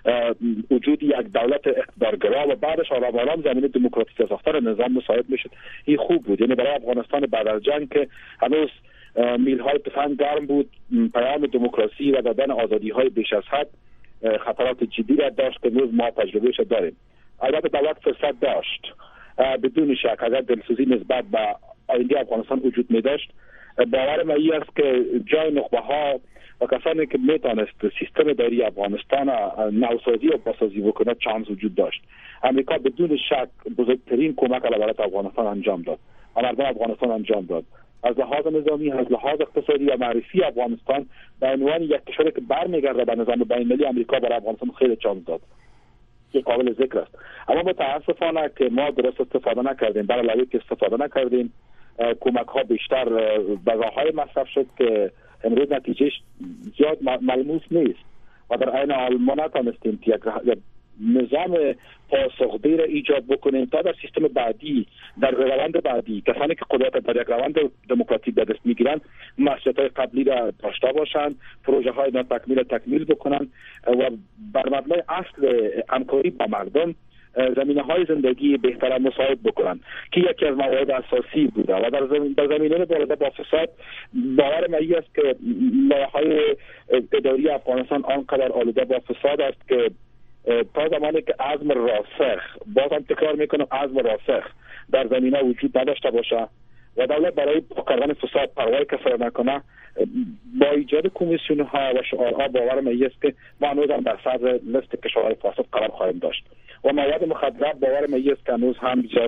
وجود یک دولت اقتدارگرا و بعدش آرام آرام زمینه دموکراتیک ساختن نظام مساعد میشد. این خوب بود. یعنی برای افغانستان بعد از جنگ که هنوز میلهای تفنگ گرم بود، پیام دموکراسی و دادن آزادی های بیش از حد خطرات جدی را داشت که روز ما تجربهش داریم. البته دولت فرصت داشت، بدون شک اگر دلسوزی نسبت به آینده افغانستان وجود می داشت، باور من این است که جای نخبه ها و کسانی که میتونست سیستم اداری افغانستان نوسازی و بازسازی بکنه چانس وجود داشت. امریکا بدون شک بزرگترین کمک برای افغانستان انجام داد و مردم افغانستان انجام داد. از لحاظ نظامی، از لحاظ اقتصادی و معرفی افغانستان به عنوان یک کشوری که برمیگرده به نظام بین‌المللی، امریکا برای افغانستان خیلی چانس داد که قابل ذکر است. اما متاسفانه که ما درست استفاده نکردیم، برای علاوه که استفاده نکردیم، کمک ها بیشتر به راه‌های مصرف شد که امروز نتیجهش زیاد ملموس نیست و در عین حال ما نتونستیم یک نظام پاسخگوی را ایجاد بکنیم تا در سیستم بعدی، در روند بعدی کسانی که قدرت در یک روند دموکراتیک به دست میگیرند مسئولیت‌های قبلی را داشته باشند، پروژه های ناتکمیل تکمیل بکنند و بر مبنای اصل همکاری با مردم زمینه های زندگی بهتر مساعد بکنن که یکی از موارد اساسی بوده و در زمین در زمینه مبارزه با فساد باور من است که لایه‌های اداری افغانستان آنقدر آلوده با فساد است که تا زمانی که عزم راسخ، بازم تکرار میکنم عزم راسخ در زمینه وجود نداشته باشه و دولت برای کردن فساد پروای کسی را نکنه، با ایجاد کمیسیون ها و شعارها باور من است که ما هنوز هم در صدر لیست کشورهای فاسد قرار خواهیم داشت و مواد مخدر باور من است که هنوز هم زیاد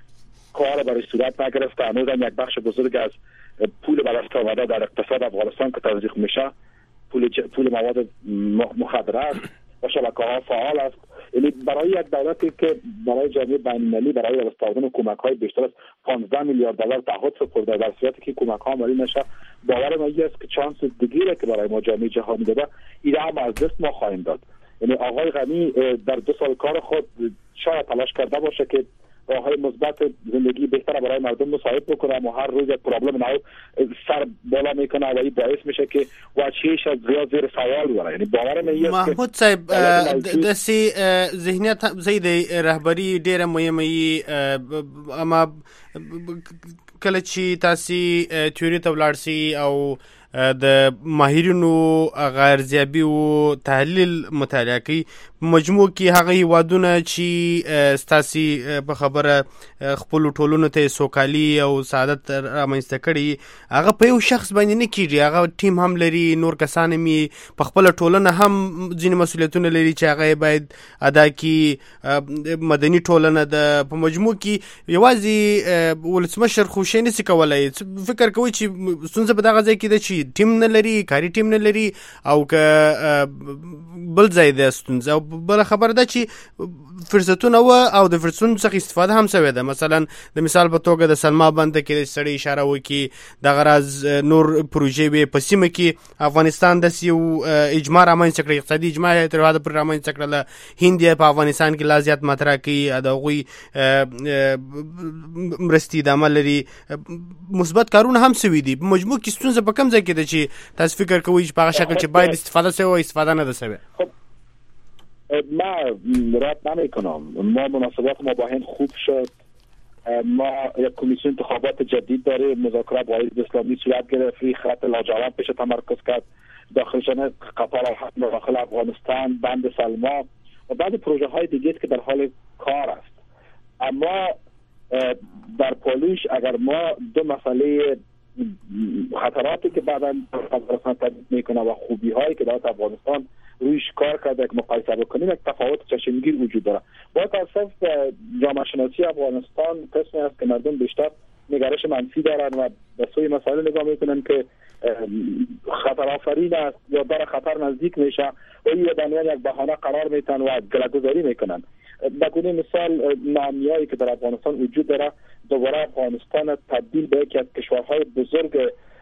کار برای صورت نگرفته. هنوز هم یک بخش بزرگ از پول به دست آمده در اقتصاد افغانستان که تزریق میشه پول ج... پول مواد مخدر و شبکه‌ها فعال است. یعنی برای یک دولتی که برای جامعه بین‌المللی برای دستاوردن کمک‌های بیشتر از پانزده میلیارد دلار تعهد سپرده، در صورتی که کمک‌ها عملی نشه، باور من است که چانس دیگری که برای ما جامعه جهانی داده ایده هم از دست ما خواهیم داد. یعنی آقای غنی در دو سال کار خود شاید تلاش کرده باشه که راه‌های مثبت زندگی بهتر برای مردم مساعد بکنه، اما هر روز یک پرابلم نو سر بالا میکنه و این باعث میشه که واچیش از زیاد زیر سوال بره. یعنی باور من است محمود صاحب دسی ذهنیت زید رهبری ډیره مهمه ای، اما کله چې تاسو تیوري ته ولاړ سي او د ماهرینو غیرزیابي او تحلیل مطالعه کوي، مجموع کې هغه هیوادونه چې ستاسي په خبره خپل ټولنو ته سوکالي او سعادت رامنځته کړي، هغه په یو شخص باندې نه کیږي. هغه ټیم هم لري، نور کسان می په خپل ټولنه هم ځینې مسؤلیتونه لري چې هغه باید ادا کړي. مدني ټولنه د په مجموع کې یوازې ولسمشر خو شي نشي کولای. فکر کوي چې ستونزه په دغه ځای کې ده چې ټیم نه لري، کاری ټیم نه لري او که بل ځای ده ستونزه. او بل خبر ده چې فرصتونه و او د فرصتونو څخه استفاده هم شوې ده. مثلا د مثال په توګه د سلما بند کې سړی اشاره وکي د غرض نور پروژې به په سیمه کې افغانستان د یو اجماع رامنځته کړي، اقتصادي اجماع تر واده پر رامنځته کړله. هند په افغانستان کې لا زیات مطرح کوي، د غوي مرستي د عمل لري، مثبت کارونه هم شوي دي. په مجموع کې ستونزه په کوم ځای کې ده چې تاسو فکر کوئ چې په هغه شکل چې باید استفاده شوی او استفاده نه ده شوی؟ ما رد نمی کنم. ما مناسبات ما با هند خوب شد. ما یک کمیسیون انتخابات جدید داریم، مذاکرات با حزب اسلامی صورت گرفت، خط لاجورد پیش تمرکز کرد، داخل شدن قطار الحق داخل افغانستان، بند سلما و بعد پروژه های دیگه که در حال کار است. اما در پالیش اگر ما دو مسئله خطراتی که بعدا افغانستان تجدید میکنه و خوبی هایی که دولت افغانستان رویش کار کرده که مقایسه بکنیم، یک تفاوت چشمگیر وجود داره. با توصیف جامعه شناسی افغانستان قسمی است که مردم بیشتر نگرش منفی دارن و به سوی مسائل نگاه میکنن که خطر آفرین است یا در خطر نزدیک میشه و این بدنیان یک بهانه قرار میتن و گله‌گذاری میکنن. بگونه مثال نامیایی که در افغانستان وجود داره، دوباره افغانستان تبدیل به یکی از کشورهای بزرگ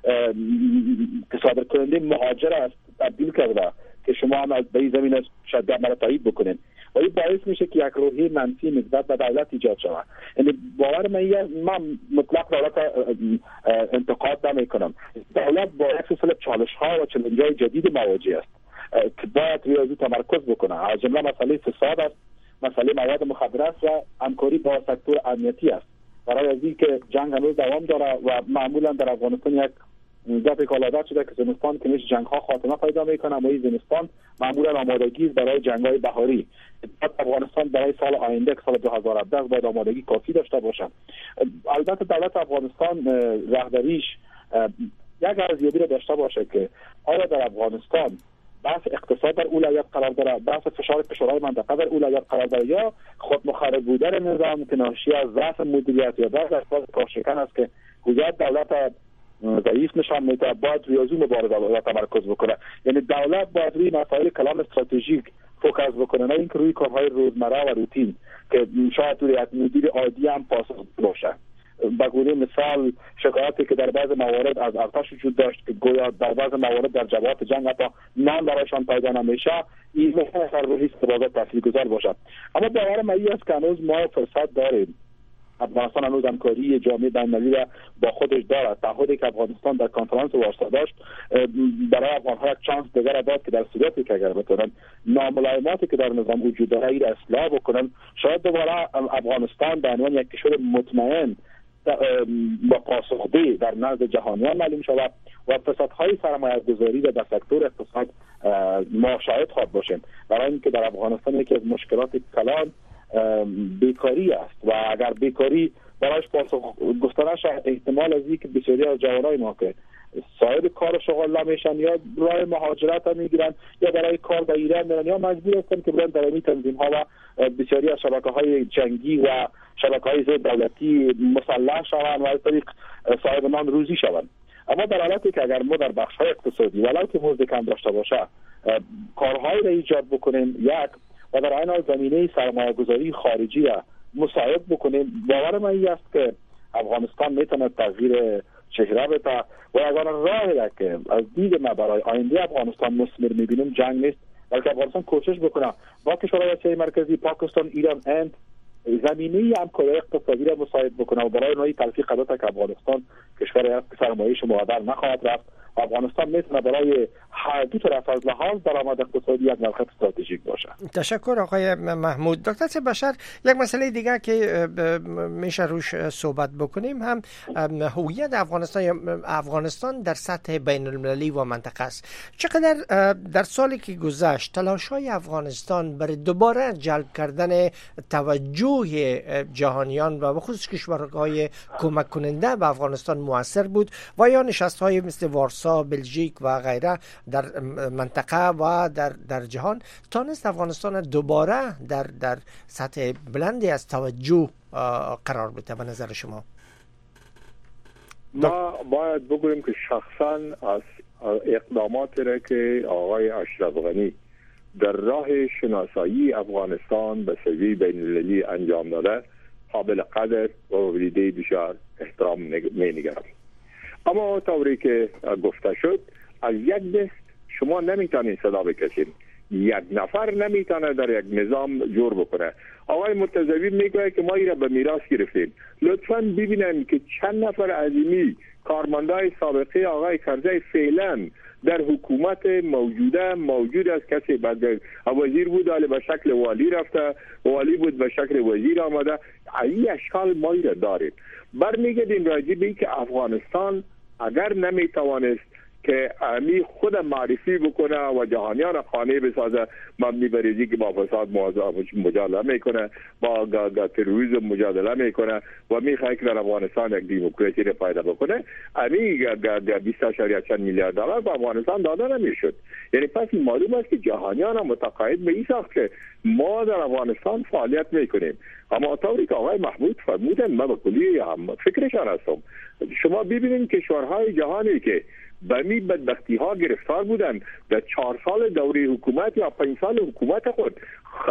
که صادر کننده مهاجر است تبدیل کرده که شما هم از به این زمین شاید مرا تایید بکنین و این باعث میشه که یک روحیه منفی نسبت به دولت ایجاد شود. یعنی باور من من مطلق دولت انتقاد نمیکنم، دولت با یک سلسله چالش ها و چالش های جدید مواجه است که باید ریاضی تمرکز بکنه. از جمله مسئله فساد است، مسئله مواد مخدر است و همکاری با سکتور امنیتی است. برای از اینکه جنگ هنوز دوام داره و معمولا در افغانستان یک ذات کالادت شده که زمستان که میشه جنگ ها خاتمه پیدا میکنه، اما این زمستان معمولا آمادگی برای جنگ های بهاری. افغانستان برای سال آینده که سال دو هزار و هفده باید آمادگی کافی داشته باشه. البته دولت افغانستان رهبریش یک ارزیابی را داشته باشه که آیا در افغانستان بحث اقتصاد در اولویت قرار داره، بحث فشار کشورهای منطقه در اولویت قرار داره، یا خود مخرب بودن نظام که ناشی از ضعف مدیریت یا ضعف اساس کارشکن است که هویت دولت ضعیف نشان میده، باید ریاضی مبارزه دولت تمرکز بکنه. یعنی دولت باید روی مسائل کلان استراتژیک فوکس بکنه، نه اینکه روی کارهای روزمره و روتین که شاید روی یک مدیر عادی هم پاسخ باشه. به گونه مثال شکایاتی که در بعض موارد از ارتش وجود داشت که گویا در بعض موارد در جواب جنگ حتی نام برایشان پیدا نمیشه، این ممکن است روی استفاده تاثیرگذار باشد. اما باور من است که هنوز ما فرصت داریم. افغانستان هنوز همکاری جامعه بین‌المللی را با خودش دارد. تعهدی که افغانستان در کنفرانس وارسا داشت برای افغان‌ها یک چانس دیگر داد که در صورتی که اگر بتونن ناملایماتی که در نظام وجود داره را اصلاح بکنن، شاید دوباره افغانستان به عنوان یک کشور مطمئن با پاسخگویی در نزد جهانیان معلوم شود و فسادهای سرمایه‌گذاری در سکتور اقتصاد ما شاهد خواهد باشیم. برای اینکه در افغانستان یکی از مشکلات کلان بیکاری است و اگر بیکاری برایش پاسخ گفتن شد، احتمال از اینکه بسیاری از جوانای ما که صاحب کار شغل نمیشن یا راه مهاجرت هم میگیرن یا برای کار به ایران میرن یا مجبور هستن که برن در این تنظیم ها و بسیاری از شبکه های جنگی و شبکه های ضد دولتی مسلح شوند و از طریق صاحب نان روزی شوند. اما در حالتی که اگر ما در بخش های اقتصادی ولو که مزد کم داشته باشه کارهایی را ایجاد بکنیم یک و در عین حال زمینه سرمایه‌گذاری خارجی را مساعد بکنیم، باور من این است که افغانستان میتونه تغییر چهره بده و اگر راهی که از دید ما برای آینده افغانستان مثمر میبینیم جنگ نیست، بلکه افغانستان کوشش بکنه با کشورهای آسیای مرکزی، پاکستان، ایران، هند زمینه همکاری اقتصادی را مساعد بکنه و برای نوعی تلفیق قدرت که افغانستان کشوری است که سرمایه‌اش مادر نخواهد رفت. افغانستان میتونه برای هر دو طرف از لحاظ درآمد اقتصادی یک نقطه استراتژیک باشه. تشکر آقای محمود. دکتر سیدبشر، یک مسئله دیگه که میشه روش صحبت بکنیم هم هویت افغانستان یا افغانستان در سطح بین المللی و منطقه است. چقدر در سالی که گذشت تلاش‌های افغانستان برای دوباره جلب کردن توجه جهانیان و بخصوص کشورهای کمک کننده به افغانستان موثر بود و یا نشست‌های مثل وارسا، بلژیک و غیره در منطقه و در در جهان تانست افغانستان دوباره در در سطح بلندی از توجه قرار بده؟ به نظر شما ما باید بگوییم که شخصا از اقداماتی را که آقای اشرف غنی در راه شناسایی افغانستان به سوی بین المللی انجام داده قابل قدر و ولیده بسیار احترام می‌نگرم. اما طوری که گفته شد از یک دست شما نمیتونید صدا بکشید، یک نفر نمیتونه در یک نظام جور بکنه. آقای مرتضوی میگه که ما اینا به میراث گرفتیم. لطفاً ببینن که چند نفر عظیمی کارمندای سابقه آقای کرزی فعلا در حکومت موجوده موجود است. کسی بعد وزیر بود ولی به شکل والی رفته، والی بود به شکل وزیر آمده. این اشکال ما را داریم. برمیگردیم راجع به اینکه افغانستان اگر نمیتوانست که امی خود معرفی بکنه و جهانیان خانه بسازه مبنی بر اینکه با فساد مجادله میکنه، با تروریسم مجادله میکنه و میخواد که در افغانستان یک دموکراسی را پیدا بکنه. امی بیست اشاریه چند میلیارد دلار به افغانستان داده نمیشد. یعنی پس معلوم است که جهانیان متقاعد به این ساخت که ما در افغانستان فعالیت میکنیم. اما طوری که آقای محمود فرمودن من به کلی هم فکرشان هستم. شما ببینید کشورهای جهانی که به می بدبختی ها گرفتار بودن در چهار سال دوره حکومت یا پنج سال حکومت خود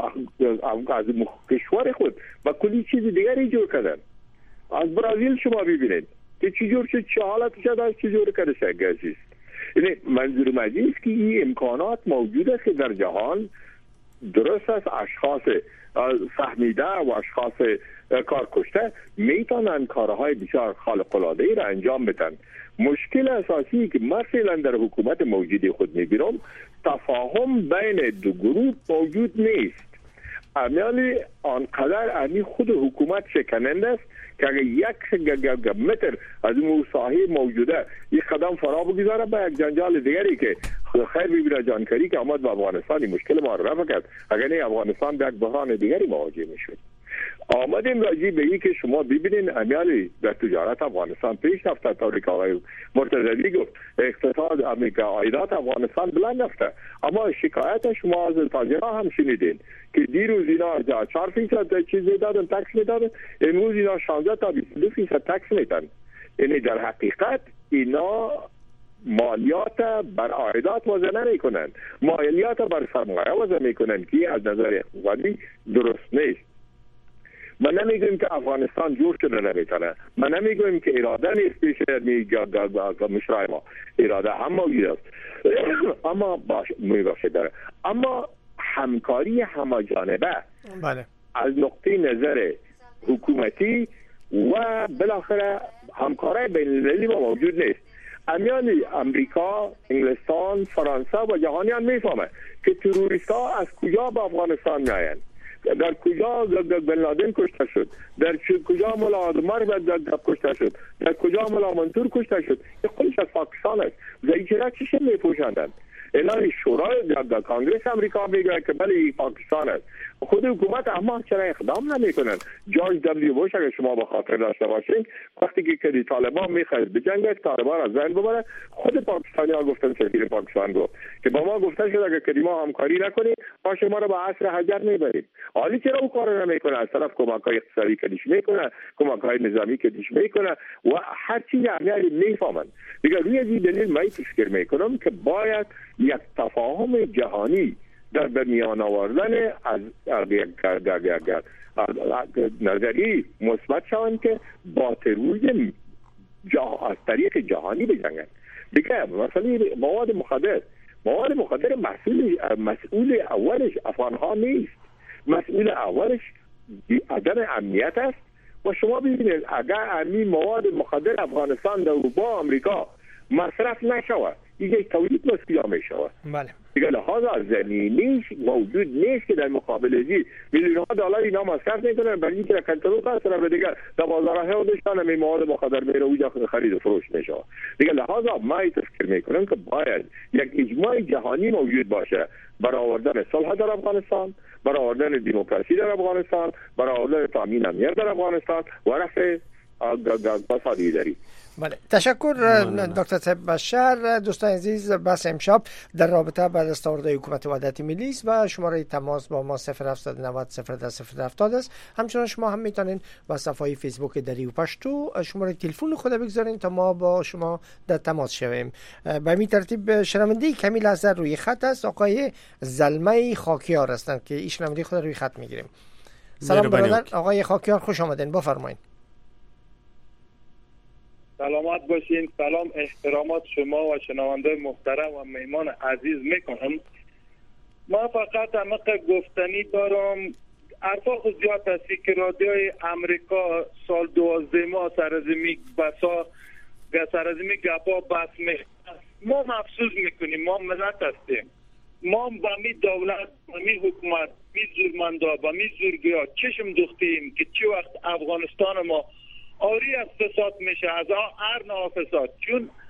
از کشور خود و کلی چیز دیگری جور کردن. از برزیل شما ببینید که چجور شد، چه حالت شد، از چجور کرده شد عزیز. یعنی منظور مجید است که این امکانات موجود است که در جهان درست است اشخاص فهمیده و اشخاص کار کشته میتونن کارهای بسیار خارق العاده را انجام بدن. مشکل اساسی که من فعلا در حکومت موجودی خود میبینم تفاهم بین دو گروه موجود نیست. امیالی آنقدر امی خود حکومت شکننده است که اگر یک متر از اون ساحه موجوده یک قدم فرا بگذاره به یک جنجال دیگری که خیر ببینه جانکاری که آمد به افغانستان مشکل ما رو رفع کرد، اگر نه افغانستان به یک بحران دیگری مواجه میشد. آمدیم راجی به این که شما ببینین امیالی در تجارت افغانستان پیش رفته، طوری که آقای مرتضوی گفت اقتصاد امریکا عایدات افغانستان بلند رفته، اما شکایت شما از تاجرها هم شنیدین که دیروز اینا چهار فیصد چیز میدادن تکس میدادن، امروز اینا شانزده تا بیست و دو فیصد تکس میدن. یعنی در حقیقت اینا مالیات بر عایدات وضع نمی کنند، مالیات بر سرمایه وضع می کنند که از نظر اقتصادی درست نیست. من نمیگویم که افغانستان جور شده نمیتونه، من نمیگویم که اراده نیست پیش مشرای ما، اراده هم موجود است اما باش میباشه داره، اما همکاری همه‌جانبه بله. از نقطه نظر حکومتی و بالاخره همکاری بین المللی ما موجود نیست. امیالی امریکا، انگلستان، فرانسه و جهانیان میفهمه که تروریست ها از کجا به افغانستان میآیند، در کجا بن لادن کشته شد، در کجا ملا عمر کشته شد، در کجا ملا منصور کشته شد. این خودش از پاکستان است. زیچرا چیشه میپوشندن؟ اعلان شورای در کانگرس امریکا میگه که بله پاکستان است. خود حکومت اما چرا اقدام نمیکنن؟ جورج دبلیو بوش اگر شما به خاطر داشته باشین وقتی که کدی طالبان میخواست بجنگه طالبان از ذهن ببره، خود پاکستانی ها گفتن، سفیر پاکستان گفت که با ما گفته شد اگر کدی ما همکاری نکنیم ما شما رو به عصر حجر میبریم. حالی چرا اون کار نمیکنه؟ از طرف کمک‌های اقتصادی کدیش میکنه، کمک‌های نظامی کدیش میکنه و هر چیز یعنی میفهمن. دیگه روی این دلیل من فکر میکنم که باید یک تفاهم جهانی در میان آوردن از نظری مثبت شوند که با تروریسم از طریق جهانی بجنگند. دیگه مثلا مواد مخدر مواد مخدر مسئول مسئول اولش افغان‌ها نیست، مسئول اولش عدم امنیت است. و شما ببینید اگر امی مواد مخدر افغانستان در اروپا و آمریکا مصرف نشود، یک تولید مسئول میشود. بله. دیگه لحاظا زمینیش موجود نیست که در مقابل ازی میلیون ها دلار اینا مصرف میکنن برای اینکه کنترل کنن و دیگه در بازارها داشتن می مواد مخدر میره اونجا خرید و فروش میشه. دیگه لحاظا ما فکر میکنم که باید یک اجماع جهانی موجود باشه برای آوردن صلح در افغانستان، برای آوردن دموکراسی در افغانستان، برای آوردن تامین امنیت در افغانستان و رفع فسادی داری. بله، تشکر دکتر صاحب بشار. دوستان عزیز، بس امشب در رابطه با دستاورد حکومت وحدت ملی است و شماره تماس با ما صفر هفت نه صفر صفر ده صفر هفتاد است. همچنین شما هم میتونین با صفحه فیسبوک دریو پشتو شماره تلفن خود بگذارین تا ما با شما در تماس شویم. به این ترتیب شنونده کمی لحظه روی خط است، آقای زلمه خاکیار هستند که این شنونده خود روی خط میگیریم. سلام برادر آقای خاکیار، خوش آمدین، بفرمایید. سلامت باشین. سلام احترامات شما و شنونده محترم و مهمان عزیز میکنم. ما فقط عمق گفتنی دارم. حرفا خود زیاد هستی که رادیوی امریکا سال دوازده ماه سرزمی بسا سرزمی گپا بس میکنه. ما مفسوس میکنیم، ما ملت هستیم. ما با می دولت، با می حکومت، می زورمندا، با می زورگیا چشم دوختیم که چی وقت افغانستان ما آری از فساد میشه، از هر نوع فساد. چون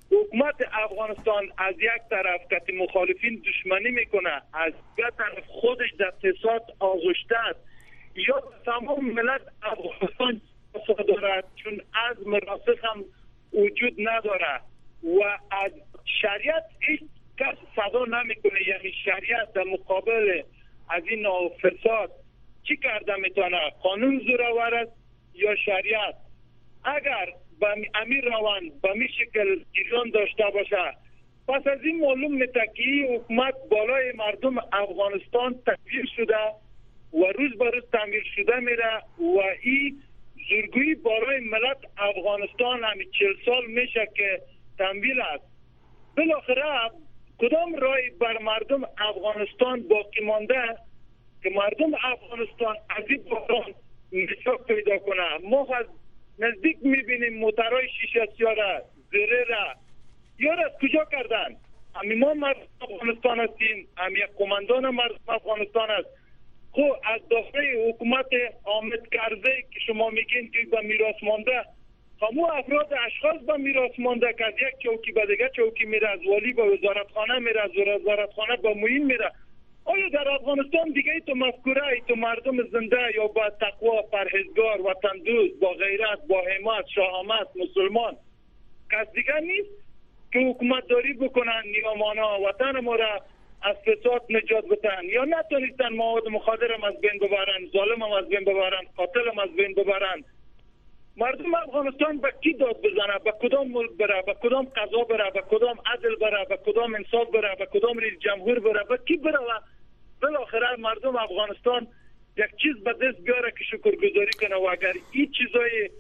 حکومت افغانستان از یک طرف که مخالفین دشمنی میکنه، از یک طرف خودش در فساد آغشته است، یا تمام ملت افغانستان فساد دارد چون عزم راسخ هم وجود نداره و از شریعت هیچ کس صدا نمیکنه. یعنی شریعت در مقابل از این نوع فساد چی کرده میتونه؟ قانون زورآور است یا شریعت؟ اگر با امیر روان به می شکل جریان داشته باشه، پس از این معلوم میشه که حکومت بالای مردم افغانستان تکمیل شده و روز به روز تعمیر شده میره و این زورگویی بالای ملت افغانستان همین چهل سال میشه که تمویل است. بالاخره کدام رای بر مردم افغانستان باقی مانده که مردم افغانستان از این بحران نجات پیدا کنه؟ ما از نزدیک میبینیم موترهای شیشه سیاره زره را یار از کجا کردن؟ همی ما مردم افغانستان هستیم، همی کماندان مردم افغانستان است. خب از داخل حکومت حامد کرزی که شما میگین که به میراث مانده، همو افراد اشخاص به میراث مانده که از یک چوکی به دیگه چوکی میره، از والی به وزارتخانه میره، از وزارتخانه به معین میره. آیا در افغانستان دیگه ای تو مفکوره ای تو مردم زنده یا با تقوا، پرهیزگار، وطن دوست، با غیرت، با همت، شهامت، مسلمان کس دیگه نیست که حکومت داری بکنن نیامانا وطن ما را از فساد نجات بدن؟ یا نتونستن مواد مخدرم از بین ببرن، ظالمم از بین ببرن، قاتلم از بین ببرن؟ مردم افغانستان به کی داد بزنه؟ به کدام ملک بره؟ به کدام قضا بره؟ به کدام عدل بره؟ به کدام انصاف بره؟ به کدام رئیس جمهور بره؟ به کی بره؟ بالاخره مردم افغانستان یک چیز به دست بیاره که شکرگزاری کنه و اگر این چیزای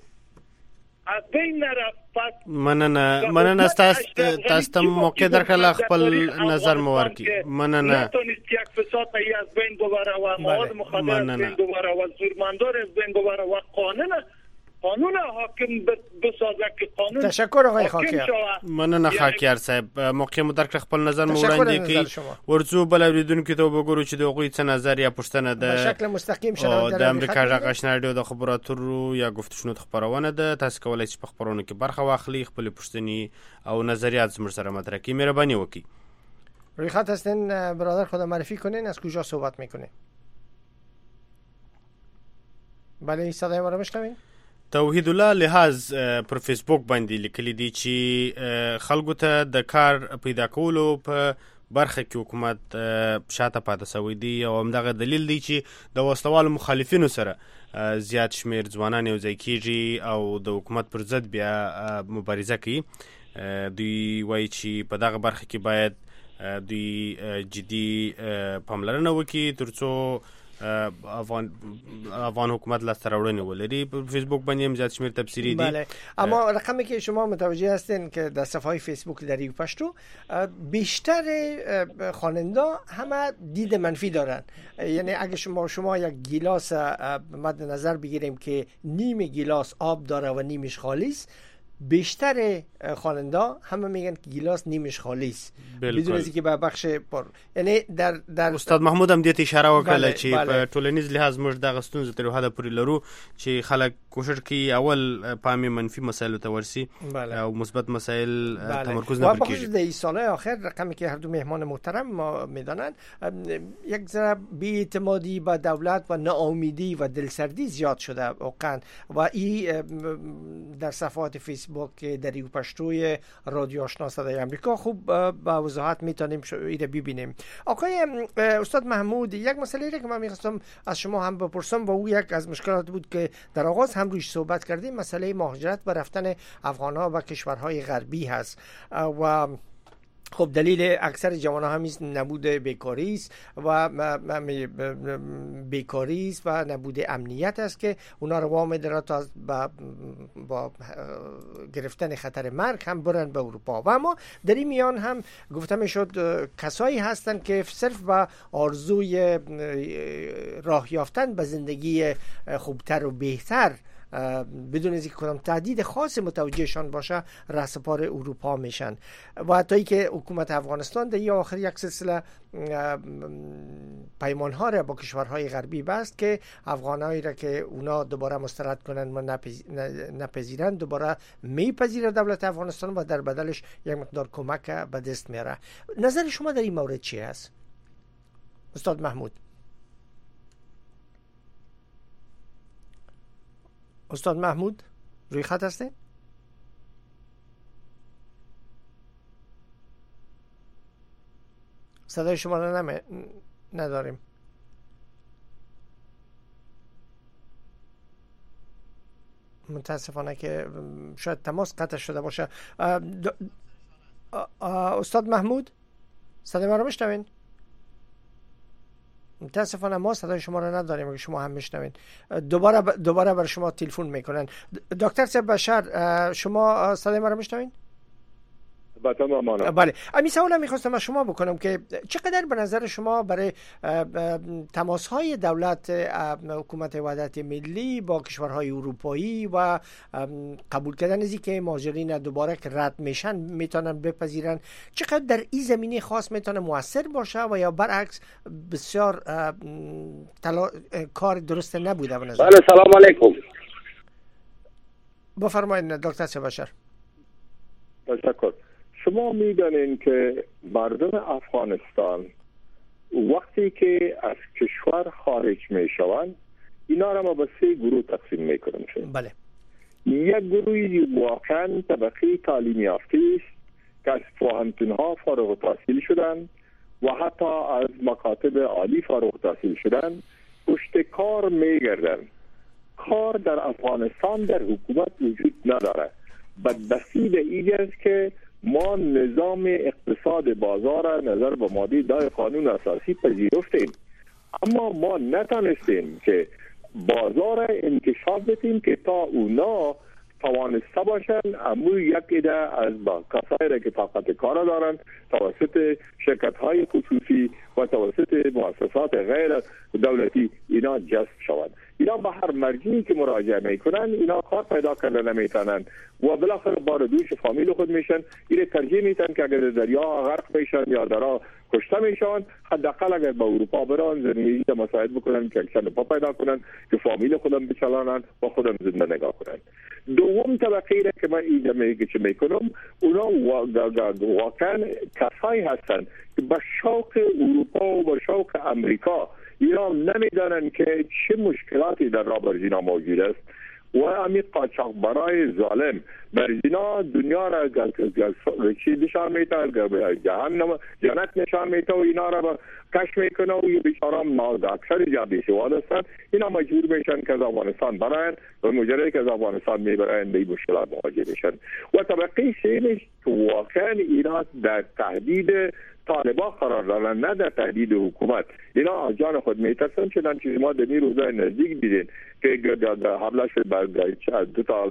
از بین نرفت پس مننه مننه تاسو موقع درکړه خپل نظر مو ورکړي. مننه نتونست یک فساد ای از بین ببره و مواد مخدر از بین ببره و زورمندار از بین ببره و قانون قانون حاکم بسازه که قانون. تشکر آقای خاکیار. مننه خاکیار صاحب، موقع مو درکړه خپل نظر مو وړاندې کړي. ورڅو بل اوریدونکو ته وګورو چې د هغوی څه نظر یا پوښتنه ده په شکل مستقیم شنونده د امریکا غږ آشنا رادیو د خبراتو یا گفتشنو خبرونه ده. تاسو کولای شئ په خبرونو کې برخه واخلئ، خپل پوښتنې او نظریات زموږ سره مطرح کړئ. مهرباني وکړئ. روی خط هستین برادر، خود معرفی کنین، از کجا صحبت میکنین؟ بله صدای ما رو میشنوین؟ توحید الله لحاظ پر فیسبوک باندې لیکلی دی چې خلکو ته د کار پیدا کولو په برخه کې حکومت شاته پاتې شوی دی او همدغه دلیل دی چې د وسلوالو مخالفینو سره زیات شمیر ځوانان یو ځای کیږي او د حکومت پر ضد بیا مبارزه کوي. دوی وایي چې په دغه برخه کې باید دوی جدي پاملرنه وکړي ترڅو افغان افغان حکومت لاسته راوړنې ولري. په فیسبوک باندې هم زیات شمیر تبصری دي. بله، اما رقمی که شما متوجه هستین که در صفحه های فیسبوک دری پشتو بیشتر خواننده همه دید منفی دارن. یعنی اگه شما شما یک گیلاس مد نظر بگیریم که نیم گیلاس آب داره و نیمش خالی است، بیشتر خواننده همه میگن که گیلاس نیمش خالی است بدون از اینکه به بخش پر، یعنی در در استاد محمود هم دې اشاره وکړه چې په ټولنیز لحاظ موږ دغه ستونزه تر حده پورې لرو چې خلک کوشش کوي اول پامې منفی مسایل ته ورسی او مثبت مسایل تمرکز نه وکړي. و در سال آخر رقمی که هر دو مهمان محترم ما میدانند یک ذره بی‌اعتمادی به دولت و ناامیدی و دلسردی زیاد شده واقعا و این در صفحات فیسبوک دری و پشتوی رادیو آشنا صدای آمریکا خوب با وضاحت میتونیم ایره ببینیم. آقای استاد محمود، یک مسئله که من میخواستم از شما هم بپرسم و او یک از مشکلات بود که در آغاز هم روش صحبت کردیم، مسئله مهاجرت و رفتن افغان‌ها و کشورهای غربی هست و خب دلیل اکثر جوانان همین نبود بیکاری است و بیکاری است و نبود امنیت است که اونا رو وام می‌داره تا با, با گرفتن خطر مرگ هم برن به اروپا. و اما در این میان هم گفته میشد کسایی هستند که صرف با آرزوی راه یافتن به زندگی خوبتر و بهتر بدون از اینکه کدام تهدید خاص متوجهشان باشه رهسپار اروپا میشن و حتی که حکومت افغانستان در آخر یک سلسله پیمان ها را با کشورهای غربی بست که افغانایی را که اونا دوباره مسترد کنند و نپذیرند دوباره میپذیره دولت افغانستان و در بدلش یک مقدار کمک به دست میاره. نظر شما در این مورد چی است استاد محمود؟ استاد محمود روی خط هسته؟ صدای شما را نمی... نداریم. متاسفانه که شاید تماس قطع شده باشه. استاد محمود صدای ما رو میشنوین؟ متاسفانه ما صدای شما رو نداریم، اگه شما هم میشنوین دوباره ب... دوباره بر شما تلفن میکنن. دکتر صاحب بشر شما صدای ما رو میشنوین؟ بله. امی سوالم میخواستم از شما بکنم که چقدر به نظر شما برای تماس‌های دولت حکومت وحدت ملی با کشورهای اروپایی و قبول کردن از اینکه مهاجرین دوباره که رد میشن میتونن بپذیرن، چقدر در این زمینه خاص میتونه موثر باشه و یا برعکس بسیار تلا... کار درست نبوده به نظر؟ بله سلام علیکم. بفرمایید دکتر سبشر. تشکر. شما میدانین که مردم افغانستان وقتی که از کشور خارج میشوند اینا را ما به سه گروه تقسیم میکنیم. بله. یک گروهی واقعا طبقه تعلیم یافته است که از پوهنتون‌ها فارغ التحصیل شدند و حتی از مکاتب عالی فارغ التحصیل شدند، پشت کار میگردند. کار در افغانستان در حکومت وجود نداره. بدبختی به این است که ما نظام اقتصاد بازار نظر به ماده ده قانون اساسی پذیرفتیم، اما ما نتانستیم که بازار انکشاف بدیم که تا اونا توانسته باشن امو یک ایده از کسایی را که طاقت کار دارن توسط شرکت های خصوصی و توسط مؤسسات غیر دولتی اینا جذب شوند. اینا به هر مرجعی که مراجعه میکنن اینا کار پیدا کردن نمیتونن و بالاخره بار دوش فامیل خود میشن. اینه ترجیح میتن که اگر دریا غرق میشن یا درا کشته میشن، حداقل اگر به اروپا برن زندگی را مساعد بکنن که اکشن پا پیدا کنن که فامیل خودم بچلانن و خودم زنده نگاه کنن. دوم طبقه را که من ایده میگه چه میکنم، اونا واقعا کسایی هستن که به شوق اروپا و به شوق امریکا اینا نمیدانن که چه مشکلاتی در راه برزینا موجود است و امی قاچاق برای ظالم برزینا دنیا را چی نشان میده، جهنم جنت نشان میده و اینا را کش میکنه و یه بیچارام ناز اکثر جابی سوال هستن. اینا مجبور میشن که از افغانستان براین و مجرد که از افغانستان میبراین به این مشکلات مواجه میشن. و طبقه سیمش که واقعا اینا در تهدید طالبان قرار دارن، نه در تهدید حکومت. اینا جان خود میترسن، چنانچه ما در این روزهای نزدیک دیدین که حمله شد بر دو تا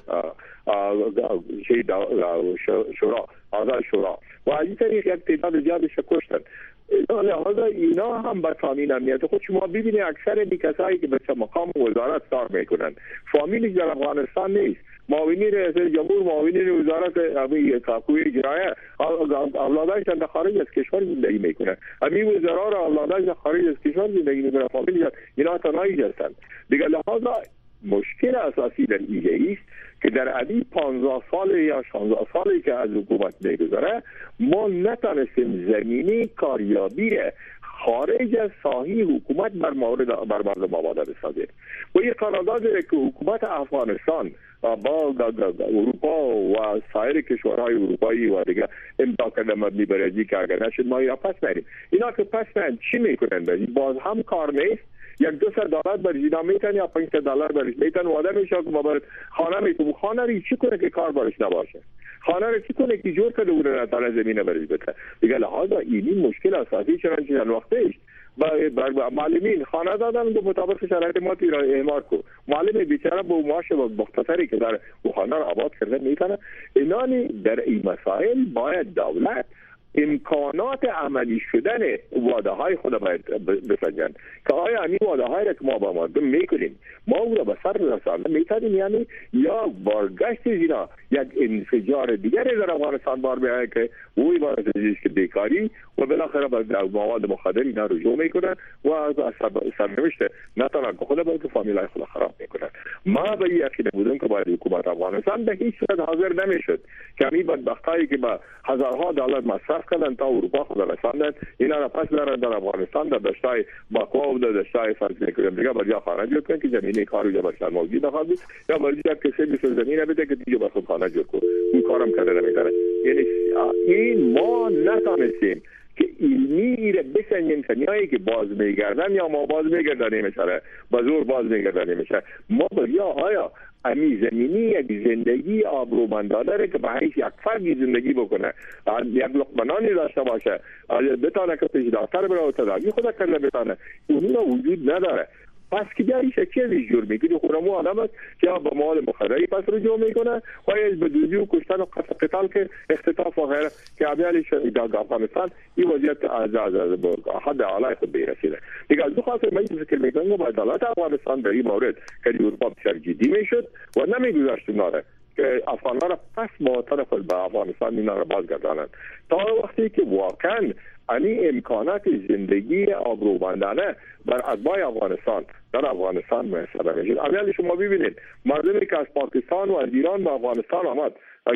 شهید شورا آزاد شورا و از این طریق یک تعداد زیادش کشتن. لحاظا اینا هم به تامین امنیت خود شما ببینید اکثر این کسایی که به مقام وزارت کار میکنن فامیلش در افغانستان نیست. معاونین رئیس جمهور، معاونین وزارت کاکوی اجرایه اولادش در خارج از کشور زندگی میکنن. همین وزرا را اولادش در خارج از کشور زندگی میکنن. فامیل اینا تنهایی هستند. دیگه لحاظا مشکل اساسی در اینجا است که در عدی پانزده سال یا شانزده سالی که از حکومت میگذره ما نتونستیم زمینی کاریابی خارج از ساحه حکومت بر مورد بر مردم آماده بسازیم. و یک قرارداد که حکومت افغانستان با اروپا و سایر کشورهای اروپایی و دیگه امضا کرده مبنی بر ازی که اگر نشد ما یا پس نریم. اینا که پس نریم چی میکنن؟ باز هم کار نیست. یک دو سر دلار بر جینا میتن یا پنج سر دلار برش میتن وعده میشه که ما بر خانه میتون. خانه رو چی کنه که کار برش نباشه؟ خانه رو چی کنه که جور کنه اون رو نتانه زمینه برش بده؟ دیگه لحاظا اینی مشکل اساسی چنانچه در وقتش با معلمین خانه دادن به مطابق شرایط ما را اعمار کو. معلم بیچاره با معاش مختصری که در خانه را آباد کرده میکنه. اینانی در این مسائل باید دولت امکانات عملی شدن وعده های خود باید بسنجند که آیا این وعده های را که ما با مردم میکنیم ما او را به سر رسانده میتونیم، یعنی یا بارگشت اینا یک انفجار دیگری در افغانستان بار بیاید که اوی باید که بیکاری و بالاخره به مواد مخدر اینا رجوع میکنن و از سرنوشت نه تنها خود بلکه فامیلای خود خراب میکنن. ما به این یقین بودم که باید حکومت افغانستان به هیچ صورت حاضر نمیشد که همین بدبختایی که با هزارها دلار مصرف کردن تا اروپا خود رساندن اینا را پس برن در افغانستان در دشتای باکو و در دشتای فرض میکنم دیگه برای خانه جور کنن که زمینه کارو یا باشن موجود نخواهد بود یا برای کسی بیشتر زمینه بده که دیگه بخود خانه جور کنه اون کارم کرده نمیتونه. یعنی این ما نتانستیم که علمی ایره بسنجیم کنیایی که باز میگردن یا ما باز میگردن نمیشه با زور باز میگردن نمیشه. ما بریا آیا امی زمینی یک زندگی آبرومندانه که به حیث یک فردی زندگی بکنه یک لقمه داشته باشه بتانه که پیش دکتر بره و تداوی خود کرده بتانه اون وجود نداره. پس که دیگه چه چیزی جور میکنه خودمو آدم است که با مواد مخدری پس رجوع میکنه و یا به دوزی و کشتن و قتل که اختطاف و غیره که امیالش در افغانستان این وضعیت از از از حد اعلی خود برسیده. دیگه از دو خاطر من فکر میکنم با عدالت افغانستان در این مورد که اروپا بسیار جدی میشد و نمیگذاشت ناره که افغان‌ها را پس با طرف به افغانستان اینا را بازگردانند تا وقتی که واقعا این امکانات زندگی آبرومندانه بر اتباع افغانستان در افغانستان میسر میشد. امیال شما ببینید مردمی که از پاکستان و از ایران به افغانستان آمد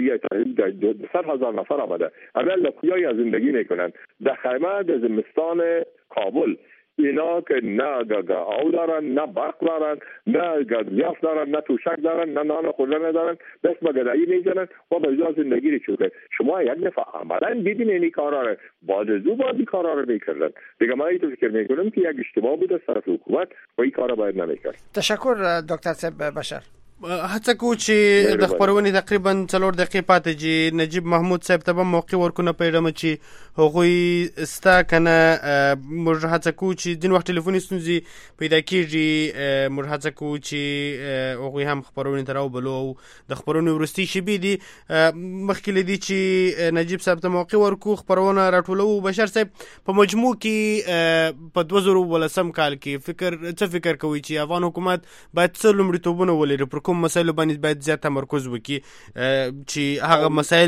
صد هزار نفر آمده امیال لکویایی از زندگی میکنند در خیمه در زمستان کابل اینا که نه گا آو دارن نه برق دارن نه گازیاف دارن نه توشک دارن نه نان خوردن ندارن بس با گدایی میزنن و به جا زندگی رو چوده. شما یک دفعه عملا ببینید این کارا رو بعد از او بعد این کارا رو میکردن. دیگه من اینو فکر میکنم که یک اشتباه بود از طرف حکومت و این کارا باید نمیکرد. تشکر دکتر صاحب بشر. هڅه کوو چې د خبرونې تقریبا څلور دقیقې پاتې چې نجیب محمود صاحب ته به موقع ورکونه پیډم چې هغوی ستا کنه موږ هڅه کوو چې ځین وخت ټلیفوني ستونزې پیدا کېږي موږ هڅه کوو چې هغوی هم خبرونې ته راوبلو او د خبرونې وروستي شیبې دي مخکې له دې چې نجیب صاحب ته موقع ورکو خبرونه راټولو. بشر صاحب په مجموع کې په دوه زره ولسم کال کې فکر څه فکر کوي چې افغان حکومت باید څه لومړیتوبونه ولري پر کوم مسایلو باندې باید زیات تمرکز وکړي چې هغه مسایل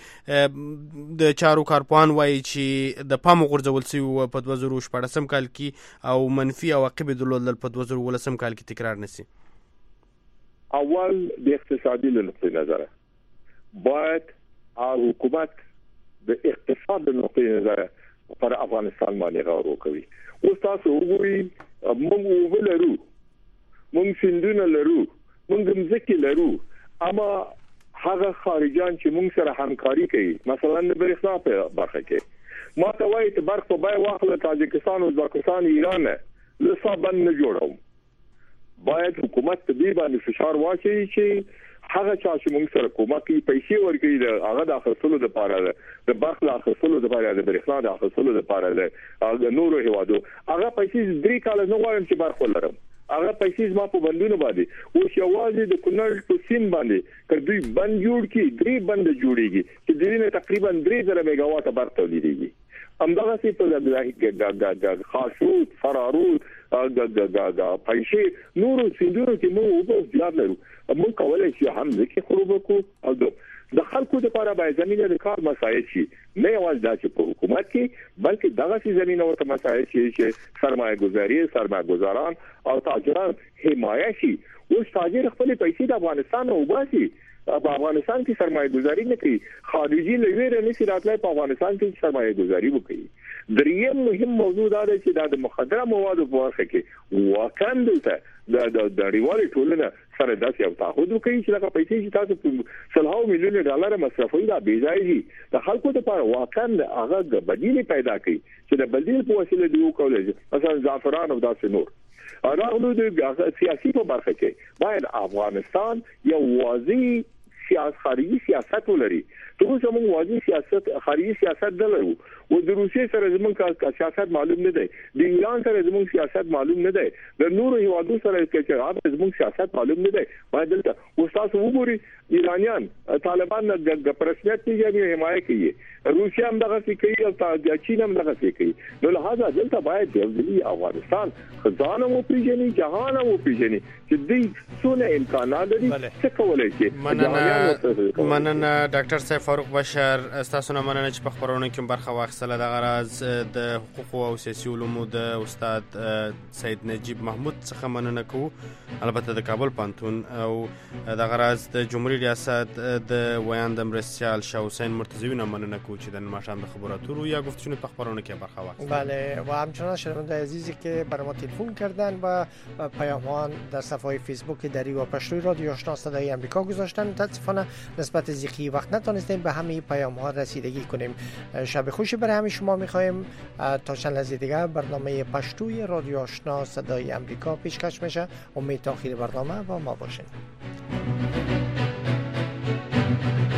چې د چارو کارپوهان وایي چې د پام غورځول شوي په دوه زره شپاړسم کال کې او منفي عواقب یې درلودل په دوه زره ولسم کال کې تکرار نشي. اول د اقتصادي له نقطې نظره باید حکومت د اقتصاد له نقطې نظره پر افغانستان باندې غور وکړي. اوس تاسو وګورئ موږ ولرو موږ سیندونه لرو موږ مځکې لرو اما هغه خارجان چې موږ سره همکاري کوي مثلا د برېښنا په برخه کې ما ته وایي چې برق په بای واخله تاجکستان او ازبکستان ایران له صابن نه جوړوم. باید حکومت دې باندې فشار واچوي چې هغه چا چې موږ سره کومه کوي پیسې ورکړي د هغه د اخیستلو لپاره د برق د اخیستلو لپاره د برېښنا د اخیستلو لپاره د نورو هیوادو هغه پیسې درې کال نه غواړم چې برق ولرم هغه پیسې ما په بندونو باندې او شوازي د کونړ په سین باندې کړ دوی بند جوړ کی درې بند جوړیږي چې درې تقریبا درې زره میگاواټ برق تولیديږي. همدغه څه په د خاصوت فرارود د پیسې نورو سیندونو کې مو په زیات لرو موږ کولای شو هم ځکه خروج وکړو او د خلکو لپاره باید زمينه د کار مسایل شي نه یوازې د چې په حکومت کې بلکې دغه شي زمينه او مسایل شي چې سرمایه گذاري سرمایه گذاران او تاجران حمایت شي. اوس تاجر خپل پیسې د افغانستان او باسي په افغانستان کې سرمایه گذاري نه کوي خارجي لویره نشي راتلای په افغانستان کې سرمایه گذاري وکړي. دریم مهم موضوع دا دی چې د مخدره موادو په واسطه کې واقعا د د د ریوالي ټولنه سره داسې یو تعهد وکړي چې لکه پیسې چې تاسو په سلهاو میلیون ډالر مصرفوي دا بیځایي د خلکو لپاره واقعا هغه بدیل پیدا کړي چې د بدیل په وسیله دی وکولای مثلا زعفران او داسې نور راغلو د سیاسي په برخه کې باید افغانستان یو واضح سیاست خارجي سیاست ولري. ټول زموږ واضح سیاست خارجي سیاست دلرو و د روسیې سره زموږ سیاست معلوم نه دی، د ایران سره زموږ سیاست معلوم نه دی، د نورو هیوادو سره چې زموږ سیاست معلوم نه دی. باید دلته استاد وګوري ایرانیان طالبان د پرسنیت کې حمایت کوي، روسیا هم دغه څه کوي او چین هم دغه څه کوي. نو لہذا دلته باید د افغانستان خزانه مو پیژني، جهان مو پیژني چې دوی څونه امکانات لري څه کولای شي. مننه مننه ډاکټر صاحب فاروق بشر، تاسو نه مننه چې په خبرونه کې برخه واخیستله. دغه راز د حقوق او سیاسي علومو د استاد سید نجیب محمود څخه مننه کوو، البته د کابل پوهنتون، او دغه راز د جمهوریت ریاست د ویاند مرستیال شاه حسین مرتضوی نه مننه کوو چې د نن ماښام د خبراتو یا گفتگو په خبرونه کې برخه واخیستند. بله، و همچنان شنوندگان عزیزی که برای ما تلفن کردن و پیام‌ها در صفحه فیسبوک دری و پشتوی رادیو آشنا صدای آمریکا گذاشتن. متاسفانه نسبت زیقی وقت نتونستیم به همه پیام‌ها رسیدگی کنیم. شب خوشی برای همه شما می‌خوایم. تا چند لحظه دیگه برنامه پشتوی رادیو آشنا صدای آمریکا پیشکش میشه. امید تا آخر برنامه با ما باشین.